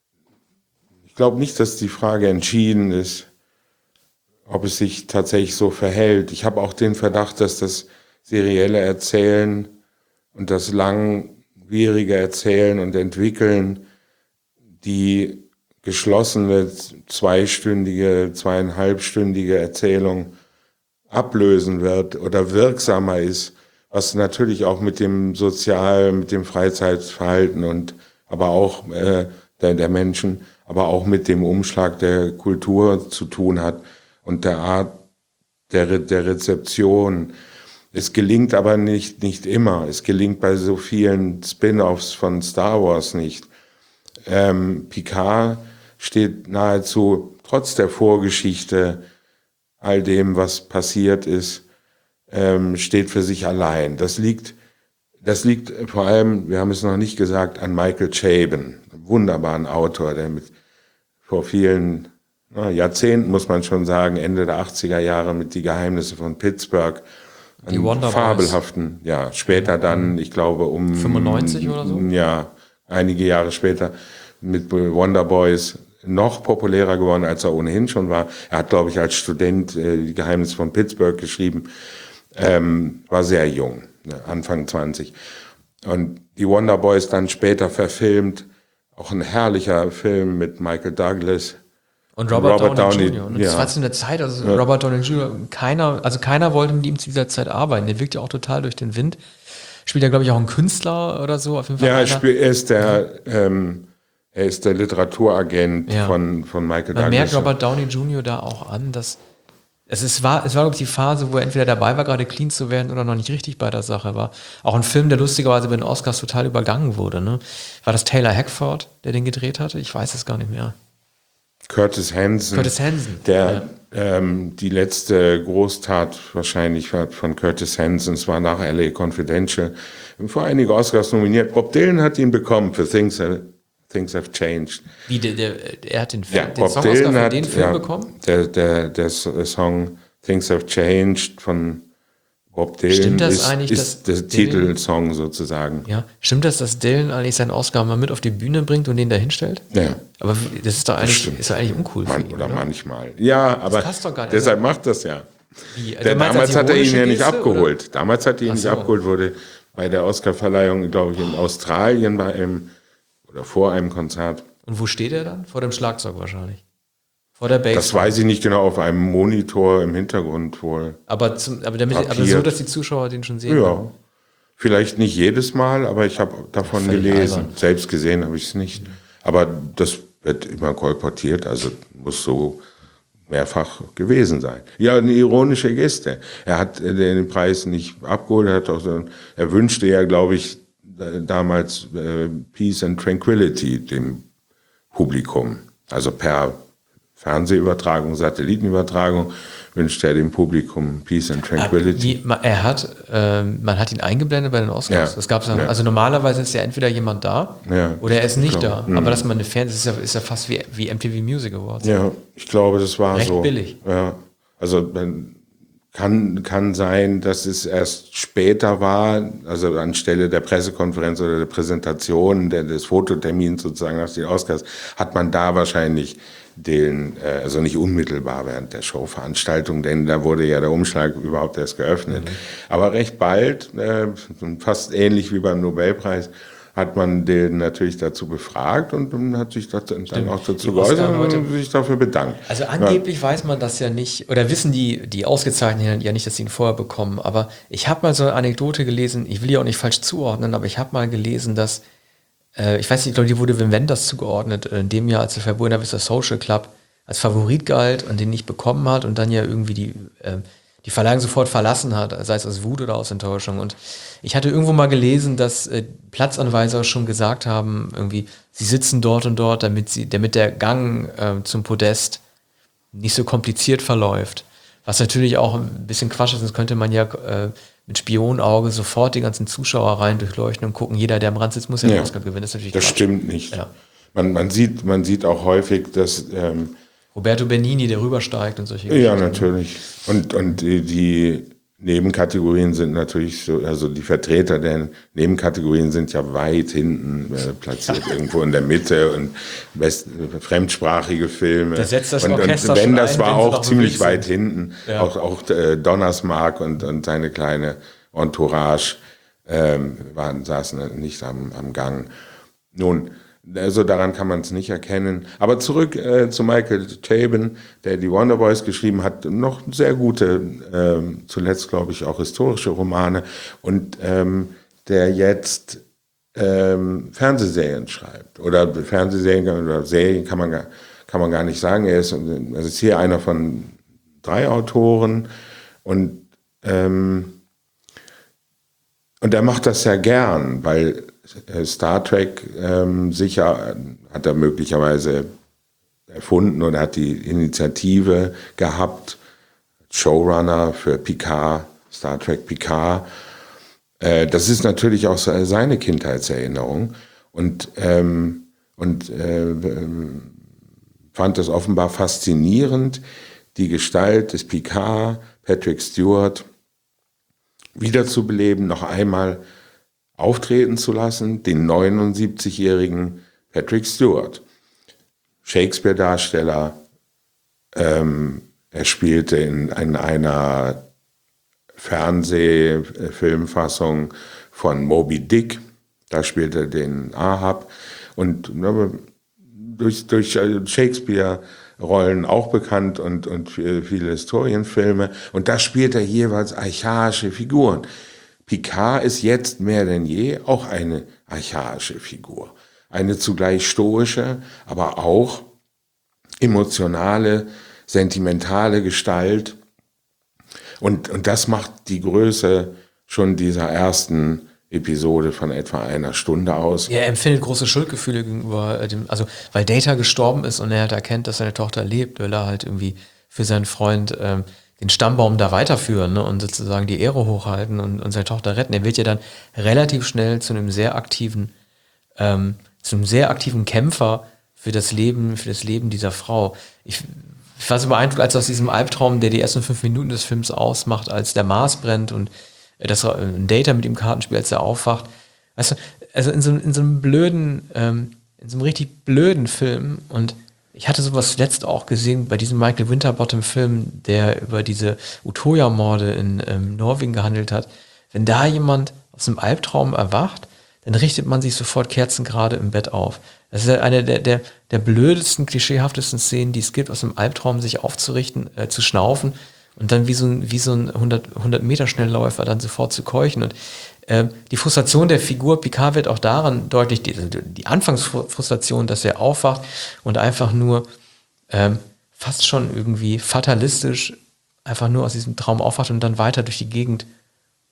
ich glaube nicht, dass die Frage entschieden ist, ob es sich tatsächlich so verhält. Ich habe auch den Verdacht, dass das serielle Erzählen und das langwierige Erzählen und Entwickeln die geschlossene zweistündige, zweieinhalbstündige Erzählung ablösen wird oder wirksamer ist, was natürlich auch mit dem Sozial-, mit dem Freizeitverhalten und aber auch äh, der, der Menschen, aber auch mit dem Umschlag der Kultur zu tun hat und der Art der, der Rezeption. Es gelingt aber nicht, nicht immer. Es gelingt bei so vielen Spin-offs von Star Wars nicht. Ähm, Picard steht nahezu trotz der Vorgeschichte, all dem, was passiert ist, ähm, steht für sich allein. Das liegt, das liegt vor allem, wir haben es noch nicht gesagt, an Michael Chabon, einem wunderbaren Autor, der mit vor vielen na, Jahrzehnten, muss man schon sagen, Ende der achtziger Jahre mit Die Geheimnisse von Pittsburgh, die Wonder fabelhaften, Boys. Ja, später dann, ich glaube um fünfundneunzig oder so? Ja, einige Jahre später mit Wonder Boys noch populärer geworden, als er ohnehin schon war. Er hat, glaube ich, als Student äh, Die Geheimnisse von Pittsburgh geschrieben, ähm, war sehr jung, ne, Anfang zwanzig. Und die Wonder Boys dann später verfilmt, auch ein herrlicher Film mit Michael Douglas. Und Robert, Robert Downey, Downey Junior Und ja. das war zu einer Zeit, also ja. Robert Downey Junior, keiner, also keiner wollte mit ihm zu dieser Zeit arbeiten. Der wirkt ja auch total durch den Wind. Spielt ja, glaube ich, auch ein Künstler oder so. Auf jeden Fall ja, er, spiel, er ist der, ja. ähm, er ist der Literaturagent ja. von, von Michael Man Douglas. Man merkt Robert Downey Junior da auch an, dass es, ist, war, es war, glaube ich, die Phase, wo er entweder dabei war, gerade clean zu werden oder noch nicht richtig bei der Sache war. Auch ein Film, der lustigerweise bei den Oscars total übergangen wurde. Ne? War das Taylor Hackford, der den gedreht hatte? Ich weiß es gar nicht mehr. Curtis Hanson, Curtis Hanson, der ja. ähm, die letzte Großtat wahrscheinlich von Curtis Hanson, es war nach L A Confidential, für einige Oscars nominiert. Bob Dylan hat ihn bekommen für Things Have, Things Have Changed. Wie, der, der, er hat den, Film, ja, den Bob Song Dylan Oscar für hat, den Film ja, bekommen? Der, der, der Song Things Have Changed von Bob Dylan Stimmt das ist, eigentlich, ist dass der Dylan, Titelsong sozusagen. Ja, stimmt das, dass Dylan eigentlich seinen Oscar mal mit auf die Bühne bringt und den da hinstellt? Ja. Aber das ist doch eigentlich, ist doch eigentlich uncool Man, für ihn, oder, oder manchmal. Ja, aber das passt doch gar nicht. deshalb macht das ja. Wie? Der, damals hat er ihn ja nicht Geste, abgeholt. Oder? Damals hat er ihn Ach nicht so. abgeholt, wurde bei der Oscarverleihung, glaube ich, in Australien bei einem oder vor einem Konzert. Und wo steht er dann? Vor dem Schlagzeug wahrscheinlich. Vor der Bass. Das weiß ich nicht genau, auf einem Monitor im Hintergrund wohl. Aber, zum, aber, damit, aber so, dass die Zuschauer den schon sehen. Ja, können. Vielleicht nicht jedes Mal, aber ich habe davon gelesen. Albern. Selbst gesehen habe ich es nicht. Aber das wird immer kolportiert, also muss so mehrfach gewesen sein. Ja, eine ironische Geste. Er hat den Preis nicht abgeholt, er, hat auch so, er wünschte ja, glaube ich, äh, damals äh, Peace and Tranquility dem Publikum, also per Fernsehübertragung, Satellitenübertragung, wünscht er dem Publikum Peace and Tranquility. Wie, er hat, äh, man hat ihn eingeblendet bei den Oscars. Ja, Das gab's dann, ja. Also normalerweise ist ja entweder jemand da Ja, oder er ist nicht glaub, da. mh. Aber dass man eine Fernseh ist ja, ist ja fast wie, wie M T V Music Awards. Ja, ich glaube, das war Recht so. billig. Ja, also man kann, kann sein, dass es erst später war, also anstelle der Pressekonferenz oder der Präsentation, der, des Fototermins sozusagen nach den Oscars, hat man da wahrscheinlich den, äh, also nicht unmittelbar während der Showveranstaltung, denn da wurde ja der Umschlag überhaupt erst geöffnet. Mhm. Aber recht bald, äh, fast ähnlich wie beim Nobelpreis, hat man den natürlich dazu befragt und hat sich das dann Stimmt. auch dazu geäußert und sich dafür bedankt. Also angeblich ja. weiß man das ja nicht, oder wissen die, die Ausgezeichneten ja nicht, dass sie ihn vorher bekommen, aber ich habe mal so eine Anekdote gelesen, ich will die auch nicht falsch zuordnen, aber ich habe mal gelesen, dass, äh, ich weiß nicht, ich glaube, die wurde Wim Wenders zugeordnet, in dem Jahr, als der Verbuena Vista Social Club als Favorit galt und den nicht bekommen hat und dann ja irgendwie die, äh, die Verleihung sofort verlassen hat, sei es aus Wut oder aus Enttäuschung. Und ich hatte irgendwo mal gelesen, dass äh, Platzanweiser schon gesagt haben, irgendwie, sie sitzen dort und dort, damit sie, damit der Gang äh, zum Podest nicht so kompliziert verläuft. Was natürlich auch ein bisschen Quatsch ist, sonst könnte man ja äh, mit Spionauge sofort die ganzen Zuschauer rein durchleuchten und gucken, jeder, der am Rand sitzt, muss ja den ja, Oscar gewinnen. Das ist natürlich Das Quatsch. stimmt nicht. Ja. Man, man, sieht, man sieht auch häufig, dass ähm, Roberto Benigni, der rübersteigt und solche Ja, natürlich. Und, und die, die Nebenkategorien sind natürlich so, also die Vertreter der Nebenkategorien sind ja weit hinten äh, platziert, irgendwo in der Mitte und best, fremdsprachige Filme. Das setzt das und, Orchester und wenn das ein, war wenn sie auch ziemlich sind. weit hinten. Ja. Auch, auch äh, Donnersmarck und, und seine kleine Entourage ähm, waren, saßen nicht am, am Gang. Nun, also daran kann man es nicht erkennen. Aber zurück äh, zu Michael Chabon, der die Wonder Boys geschrieben hat, noch sehr gute, ähm, zuletzt glaube ich auch historische Romane und ähm, der jetzt ähm, Fernsehserien schreibt. Oder Fernsehserien oder Serien kann man, gar, kann man gar nicht sagen. Er ist, er ist hier einer von drei Autoren und, ähm, und er macht das sehr gern, weil Star Trek ähm, sicher hat er möglicherweise erfunden oder hat die Initiative gehabt, Showrunner für Picard, Star Trek Picard. Äh, das ist natürlich auch seine Kindheitserinnerung und, ähm, und äh, fand es offenbar faszinierend, die Gestalt des Picard, Patrick Stewart, wiederzubeleben, noch einmal auftreten zu lassen, den neunundsiebzigjährigen Patrick Stewart. Shakespeare-Darsteller, ähm, er spielte in, in einer Fernsehfilmfassung von Moby Dick, da spielte er den Ahab und äh, durch, durch Shakespeare-Rollen auch bekannt und, und viele Historienfilme und da spielt er jeweils archaische Figuren. Picard ist jetzt mehr denn je auch eine archaische Figur. Eine zugleich stoische, aber auch emotionale, sentimentale Gestalt. Und, und das macht die Größe schon dieser ersten Episode von etwa einer Stunde aus. Ja, er empfindet große Schuldgefühle gegenüber dem, also weil Data gestorben ist und er halt erkennt, dass seine Tochter lebt, will er halt irgendwie für seinen Freund ähm, den Stammbaum da weiterführen, ne, und sozusagen die Ehre hochhalten und, und seine Tochter retten. Er wird ja dann relativ schnell zu einem sehr aktiven, ähm, zu einem sehr aktiven Kämpfer für das Leben, für das Leben dieser Frau. Ich, ich war so beeindruckt, als aus diesem Albtraum, der die ersten fünf Minuten des Films ausmacht, als der Mars brennt und das ein Data mit ihm Kartenspiel, als er aufwacht. Weißt du, also in so, in so einem blöden, ähm, in so einem richtig blöden Film und ich hatte sowas letzt auch gesehen bei diesem Michael Winterbottom-Film, der über diese Utoya-Morde in ähm, Norwegen gehandelt hat. Wenn da jemand aus einem Albtraum erwacht, dann richtet man sich sofort kerzengerade im Bett auf. Das ist ja eine der, der, der blödesten, klischeehaftesten Szenen, die es gibt, aus einem Albtraum sich aufzurichten, äh, zu schnaufen und dann wie so ein, wie so ein hundert Meter Schnellläufer dann sofort zu keuchen. Und äh, die Frustration der Figur Picard wird auch daran deutlich, die, die Anfangsfrustration, dass er aufwacht und einfach nur ähm, fast schon irgendwie fatalistisch einfach nur aus diesem Traum aufwacht und dann weiter durch die Gegend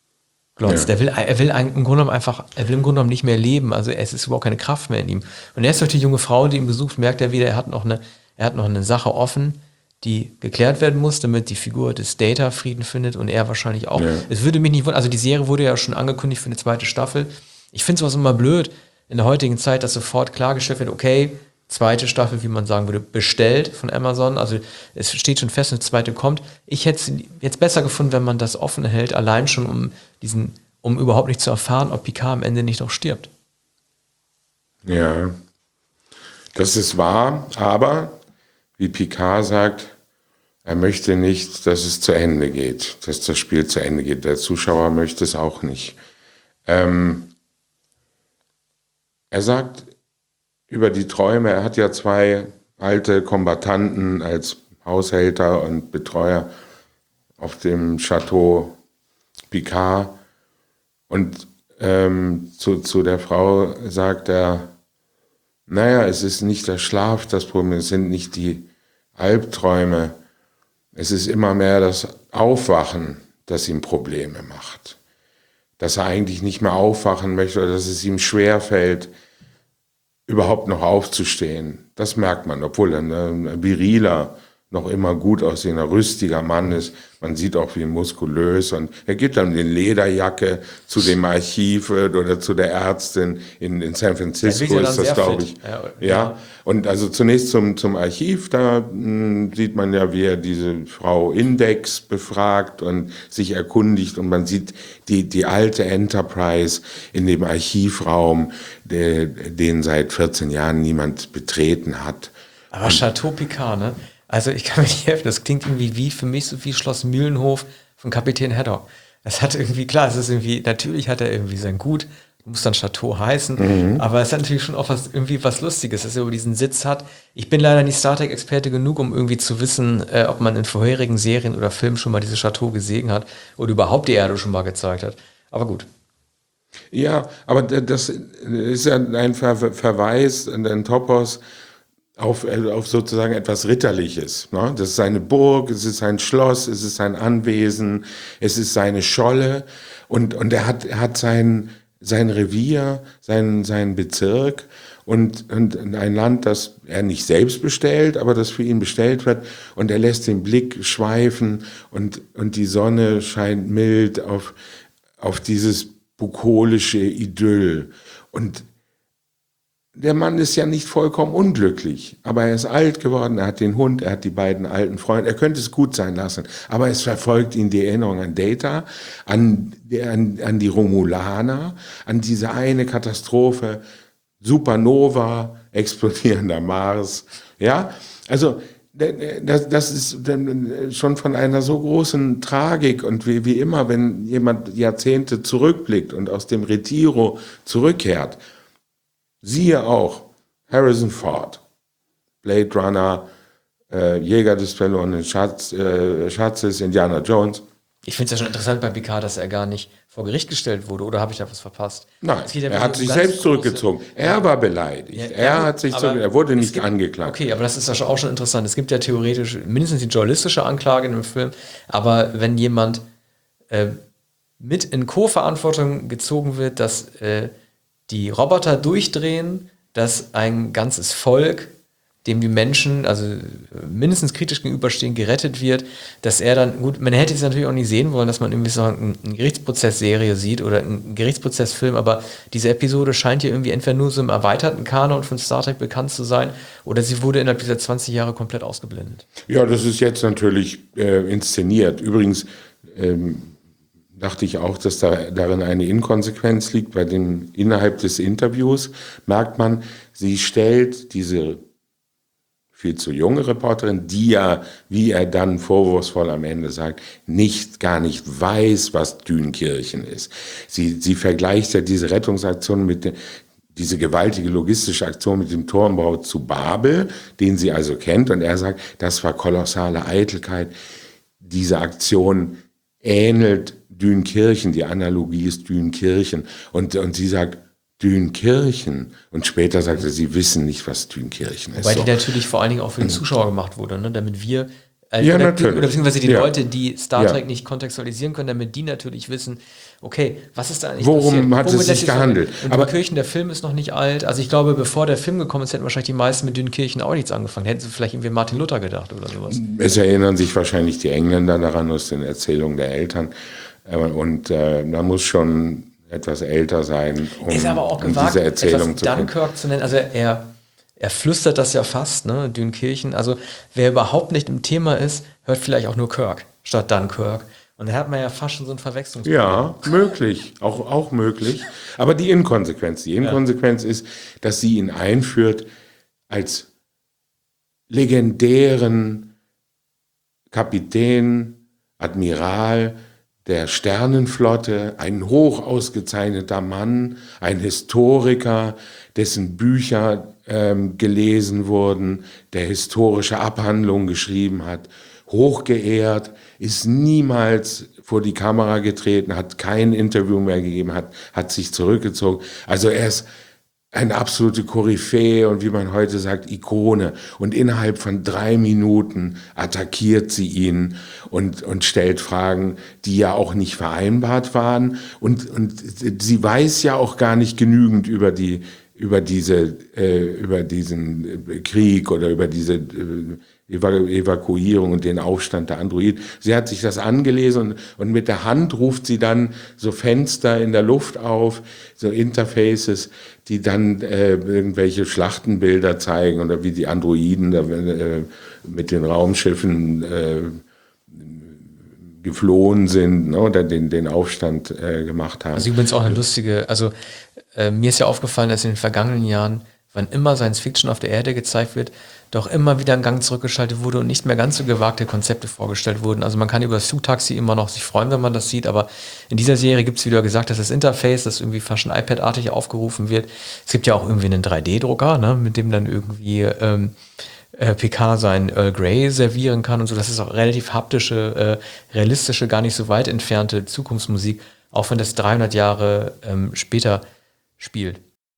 glotzt. Ja. Der will, er will im Grunde genommen einfach, er will im Grunde genommen nicht mehr leben. Also es ist überhaupt keine Kraft mehr in ihm. Und erst durch die junge Frau, die ihn besucht, merkt er wieder, er hat noch eine, er hat noch eine Sache offen, die geklärt werden muss, damit die Figur des Data Frieden findet und er wahrscheinlich auch. Ja. Es würde mich nicht wundern, also die Serie wurde ja schon angekündigt für eine zweite Staffel. Ich finde sowas immer blöd in der heutigen Zeit, dass sofort klargestellt wird, okay, zweite Staffel, wie man sagen würde, bestellt von Amazon. Also es steht schon fest, eine zweite kommt. Ich hätte es jetzt besser gefunden, wenn man das offen hält, allein schon um diesen, um überhaupt nicht zu erfahren, ob Picard am Ende nicht noch stirbt. Ja, das ist wahr, aber wie Picard sagt, er möchte nicht, dass es zu Ende geht, dass das Spiel zu Ende geht. Der Zuschauer möchte es auch nicht. Ähm, er sagt über die Träume, er hat ja zwei alte Kombattanten als Haushälter und Betreuer auf dem Chateau Picard. Und ähm, zu, zu der Frau sagt er, naja, es ist nicht der Schlaf das Problem, es sind nicht die Albträume, es ist immer mehr das Aufwachen, das ihm Probleme macht. Dass er eigentlich nicht mehr aufwachen möchte oder dass es ihm schwerfällt, überhaupt noch aufzustehen. Das merkt man, obwohl er ein viriler, noch immer gut aussehender, rüstiger Mann ist. Man sieht auch, wie muskulös. Und er geht dann in Lederjacke zu dem Archiv oder zu der Ärztin in, in San Francisco, ja ist das, glaube ich. Ja, ja. ja. Und also zunächst zum, zum Archiv, da mh, sieht man ja, wie er diese Frau Index befragt und sich erkundigt. Und man sieht die, die alte Enterprise in dem Archivraum, der, den seit vierzehn Jahren niemand betreten hat. Aber und Chateau Picard, ne? Also ich kann mir nicht helfen, das klingt irgendwie wie für mich so wie Schloss Mühlenhof von Kapitän Haddock. Das hat irgendwie, klar, es ist irgendwie, natürlich hat er irgendwie sein Gut, muss dann Chateau heißen, mhm. aber es hat natürlich schon auch was, irgendwie was Lustiges, dass er über diesen Sitz hat. Ich bin leider nicht Star Trek-Experte genug, um irgendwie zu wissen, äh, ob man in vorherigen Serien oder Filmen schon mal dieses Chateau gesehen hat oder überhaupt die Erde schon mal gezeigt hat. Aber gut. Ja, aber das ist ja ein Ver- Verweis an den Topos, Auf, auf sozusagen etwas Ritterliches. Ne? Das ist seine Burg, es ist sein Schloss, es ist sein Anwesen, es ist seine Scholle und, und er hat, er hat sein, sein Revier, sein, sein Bezirk und, und ein Land, das er nicht selbst bestellt, aber das für ihn bestellt wird und er lässt den Blick schweifen und, und die Sonne scheint mild auf, auf dieses bukolische Idyll und der Mann ist ja nicht vollkommen unglücklich, aber er ist alt geworden, er hat den Hund, er hat die beiden alten Freunde, er könnte es gut sein lassen, aber es verfolgt ihn die Erinnerung an Data, an, an, an die Romulaner, an diese eine Katastrophe, Supernova, explodierender Mars, ja, also das, das ist schon von einer so großen Tragik und wie, wie immer, wenn jemand Jahrzehnte zurückblickt und aus dem Retiro zurückkehrt, siehe auch Harrison Ford, Blade Runner, äh, Jäger des verlorenen Schatz, äh, Schatzes, Indiana Jones. Ich finde es ja schon interessant bei Picard, dass er gar nicht vor Gericht gestellt wurde. Oder habe ich da was verpasst? Nein, ja er hat um sich selbst große, zurückgezogen. Er war beleidigt. Ja, er ja, hat sich zurück, er wurde nicht gibt, angeklagt. Okay, aber das ist ja auch schon interessant. Es gibt ja theoretisch mindestens die journalistische Anklage in dem Film. Aber wenn jemand äh, mit in Co-Verantwortung gezogen wird, dass äh, die Roboter durchdrehen, dass ein ganzes Volk, dem die Menschen, also mindestens kritisch gegenüberstehen, gerettet wird, dass er dann, gut, man hätte es natürlich auch nicht sehen wollen, dass man irgendwie so eine Gerichtsprozessserie sieht oder einen Gerichtsprozessfilm, aber diese Episode scheint ja irgendwie entweder nur so im erweiterten Kanon von Star Trek bekannt zu sein oder sie wurde innerhalb dieser zwanzig Jahre komplett ausgeblendet. Ja, das ist jetzt natürlich äh, inszeniert. Übrigens, ähm, dachte ich auch, dass da darin eine Inkonsequenz liegt. Bei dem innerhalb des Interviews merkt man, sie stellt diese viel zu junge Reporterin, die ja, wie er dann vorwurfsvoll am Ende sagt, nicht, gar nicht weiß, was Dünkirchen ist. Sie, sie vergleicht ja diese Rettungsaktion mit der, diese gewaltige logistische Aktion mit dem Turmbau zu Babel, den sie also kennt. Und er sagt, das war kolossale Eitelkeit. Diese Aktion ähnelt Dünkirchen, die Analogie ist Dünkirchen. Und, und sie sagt, Dünkirchen. Und später sagte sie, sie wissen nicht, was Dünkirchen ist. Weil so. die natürlich vor allen Dingen auch für den Zuschauer gemacht wurde, ne? Damit wir Äh, Ja, oder, natürlich. oder beziehungsweise die Ja. Leute, die Star Ja. Trek nicht kontextualisieren können, damit die natürlich wissen, okay, was ist da eigentlich Worum passiert? hat es lässt sich so- gehandelt? Und Aber- Dünkirchen, der Film ist noch nicht alt. Also ich glaube, bevor der Film gekommen ist, hätten wahrscheinlich die meisten mit Dünkirchen auch nichts angefangen. Hätten sie vielleicht irgendwie Martin Luther gedacht oder sowas. Es erinnern sich wahrscheinlich die Engländer daran aus den Erzählungen der Eltern. Äh, Und äh, man muss schon etwas älter sein, um, Ist aber auch um gewagt, diese Erzählung etwas zu kennen. Dunkirk zu nennen. Also er, er flüstert das ja fast, ne, Dünkirchen. Also wer überhaupt nicht im Thema ist, hört vielleicht auch nur Kirk statt Dunkirk. Und da hat man ja fast schon so ein Verwechslungsproblem. Ja, möglich, auch, auch möglich. Aber die Inkonsequenz, die Inkonsequenz ist, dass sie ihn einführt als legendären Kapitän, Admiral der Sternenflotte, ein hoch ausgezeichneter Mann, ein Historiker, dessen Bücher ähm, gelesen wurden, der historische Abhandlungen geschrieben hat, hochgeehrt, ist niemals vor die Kamera getreten, hat kein Interview mehr gegeben, hat, hat sich zurückgezogen. Also er ist eine absolute Koryphäe und wie man heute sagt, Ikone. Und innerhalb von drei Minuten attackiert sie ihn und, und stellt Fragen, die ja auch nicht vereinbart waren. Und, und sie weiß ja auch gar nicht genügend über die, über diese, äh, über diesen Krieg oder über diese äh, Evaku- Evakuierung und den Aufstand der Androiden. Sie hat sich das angelesen und, und mit der Hand ruft sie dann so Fenster in der Luft auf, so Interfaces, die dann äh, irgendwelche Schlachtenbilder zeigen oder wie die Androiden äh, mit den Raumschiffen äh, geflohen sind, ne, oder den, den Aufstand äh, gemacht haben. Also übrigens auch eine lustige, also äh, mir ist ja aufgefallen, dass in den vergangenen Jahren, wann immer Science Fiction auf der Erde gezeigt wird, doch immer wieder ein Gang zurückgeschaltet wurde und nicht mehr ganz so gewagte Konzepte vorgestellt wurden. Also man kann über das Flugtaxi immer noch sich freuen, wenn man das sieht, aber in dieser Serie gibt es, wie du ja gesagt hast, das Interface, das irgendwie fast schon iPad-artig aufgerufen wird. Es gibt ja auch irgendwie einen drei D-Drucker, ne, mit dem dann irgendwie ähm, äh, Picard sein Earl Grey servieren kann und so. Das ist auch relativ haptische, äh, realistische, gar nicht so weit entfernte Zukunftsmusik, auch wenn das dreihundert Jahre ähm, später spielt.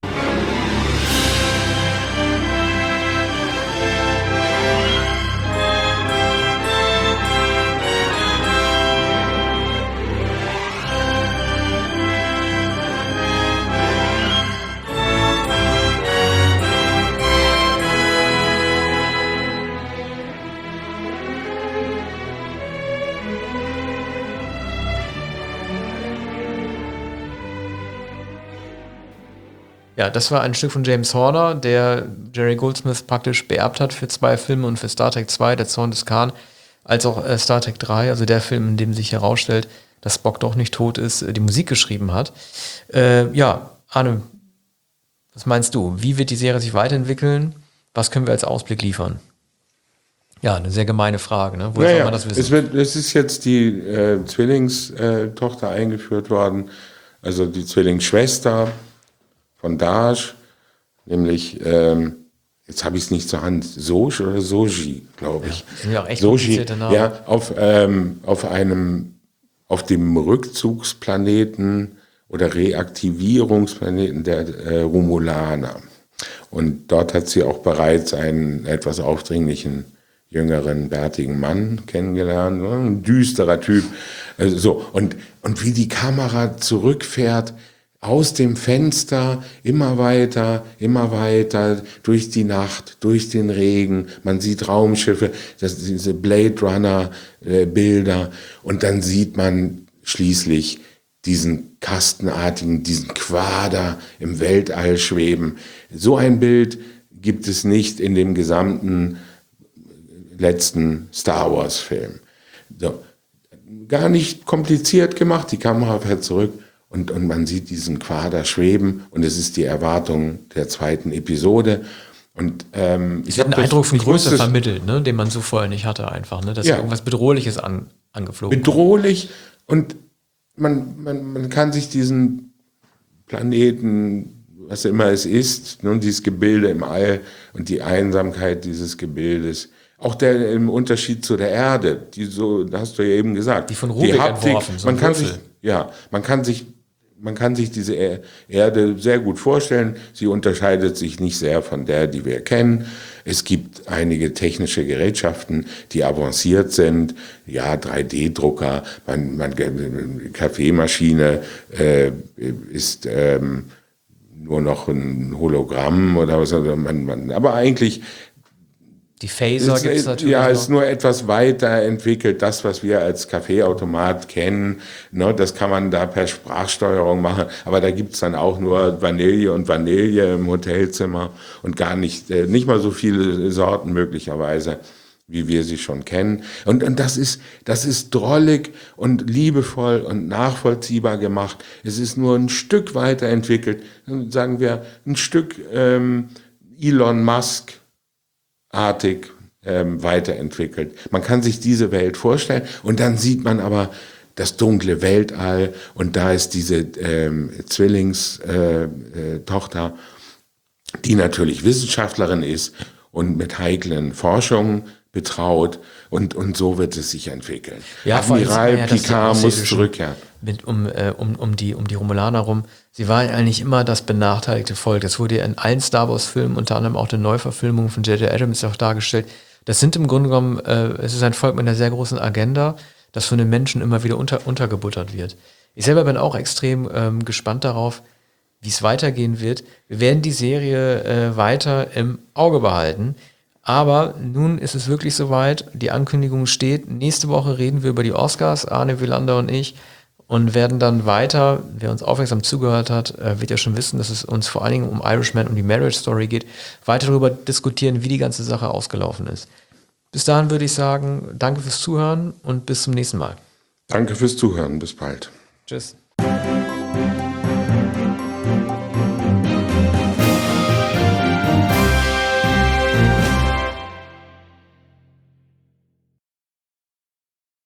Ja, das war ein Stück von James Horner, der Jerry Goldsmith praktisch beerbt hat für zwei Filme und für Star Trek zwei, Der Zorn des Khan, als auch äh, Star Trek drei, also der Film, in dem sich herausstellt, dass Spock doch nicht tot ist, äh, die Musik geschrieben hat. Äh, ja, Arne, was meinst du? Wie wird die Serie sich weiterentwickeln? Was können wir als Ausblick liefern? Ja, eine sehr gemeine Frage, ne? Woher soll Naja, man das wissen? es, wird, es ist jetzt die äh, Zwillingstochter eingeführt worden, also die Zwillingsschwester von Dash, nämlich, ähm, jetzt habe ich es nicht zur Hand, Soj oder Soji, glaube ich. Das sind ja auch echt Soji, komplizierte Namen. ja, auf, ähm, auf einem, auf dem Rückzugsplaneten oder Reaktivierungsplaneten der äh, Romulaner. Und dort hat sie auch bereits einen etwas aufdringlichen jüngeren, bärtigen Mann kennengelernt, ne? Ein düsterer Typ. Also so. Und, und wie die Kamera zurückfährt, aus dem Fenster, immer weiter, immer weiter, durch die Nacht, durch den Regen, man sieht Raumschiffe, das, diese Blade Runner äh, Bilder, und dann sieht man schließlich diesen kastenartigen, diesen Quader im Weltall schweben. So ein Bild gibt es nicht in dem gesamten letzten Star Wars Film. So. Gar nicht kompliziert gemacht, die Kamera fährt zurück. Und, und man sieht diesen Quader schweben und es ist die Erwartung der zweiten Episode. Und ähm, Es wird ein Eindruck von Größe vermittelt, ne, den man so vorher nicht hatte einfach, ne, dass Ja. irgendwas Bedrohliches an, angeflogen kommt. bedrohlich und man, man, man kann sich diesen Planeten, was immer es ist, ne, dieses Gebilde im All und die Einsamkeit dieses Gebildes, auch der im Unterschied zu der Erde, die so, da hast du ja eben gesagt, Die von Rubik Haptik, entworfen, so man ein kann Würfel. sich, ja, man kann sich man kann sich diese Er- Erde sehr gut vorstellen. Sie unterscheidet sich nicht sehr von der, die wir kennen. Es gibt einige technische Gerätschaften, die avanciert sind. Ja, drei D-Drucker, man, man, Kaffeemaschine äh, ist ähm, nur noch ein Hologramm oder was. Oder man, man, aber eigentlich Die Phaser gibt es natürlich ja, noch. ist nur etwas weiterentwickelt. Das, was wir als Kaffeeautomat kennen, ne, das kann man da per Sprachsteuerung machen. Aber da gibt's dann auch nur Vanille und Vanille im Hotelzimmer und gar nicht, äh, nicht mal so viele Sorten möglicherweise, wie wir sie schon kennen. Und, und das ist, das ist drollig und liebevoll und nachvollziehbar gemacht. Es ist nur ein Stück weiterentwickelt, sagen wir, ein Stück ähm, Elon Musk artig ähm, weiterentwickelt. Man kann sich diese Welt vorstellen und dann sieht man aber das dunkle Weltall und da ist diese ähm, Zwillingstochter, äh, äh, Tochter, die natürlich Wissenschaftlerin ist und mit heiklen Forschungen betraut und, und so wird es sich entwickeln. Ja, vor allem sieht man Admiral ja, dass die Picard muss Außerirdischen zurückkehren. Mit, um, äh, um, um, die, um die Romulaner rum. Sie waren eigentlich immer das benachteiligte Volk. Das wurde ja in allen Star Wars-Filmen, unter anderem auch der Neuverfilmung von J J Abrams auch dargestellt. Das sind im Grunde genommen, äh, es ist ein Volk mit einer sehr großen Agenda, das von den Menschen immer wieder unter, untergebuttert wird. Ich selber bin auch extrem ähm, gespannt darauf, wie es weitergehen wird. Wir werden die Serie äh, weiter im Auge behalten. Aber nun ist es wirklich soweit, die Ankündigung steht, nächste Woche reden wir über die Oscars, Arne Wielander und ich, und werden dann weiter, wer uns aufmerksam zugehört hat, äh, wird ja schon wissen, dass es uns vor allen Dingen um Irishman und die Marriage Story geht, weiter darüber diskutieren, wie die ganze Sache ausgelaufen ist. Bis dahin würde ich sagen, danke fürs Zuhören und bis zum nächsten Mal. Danke fürs Zuhören, bis bald. Tschüss.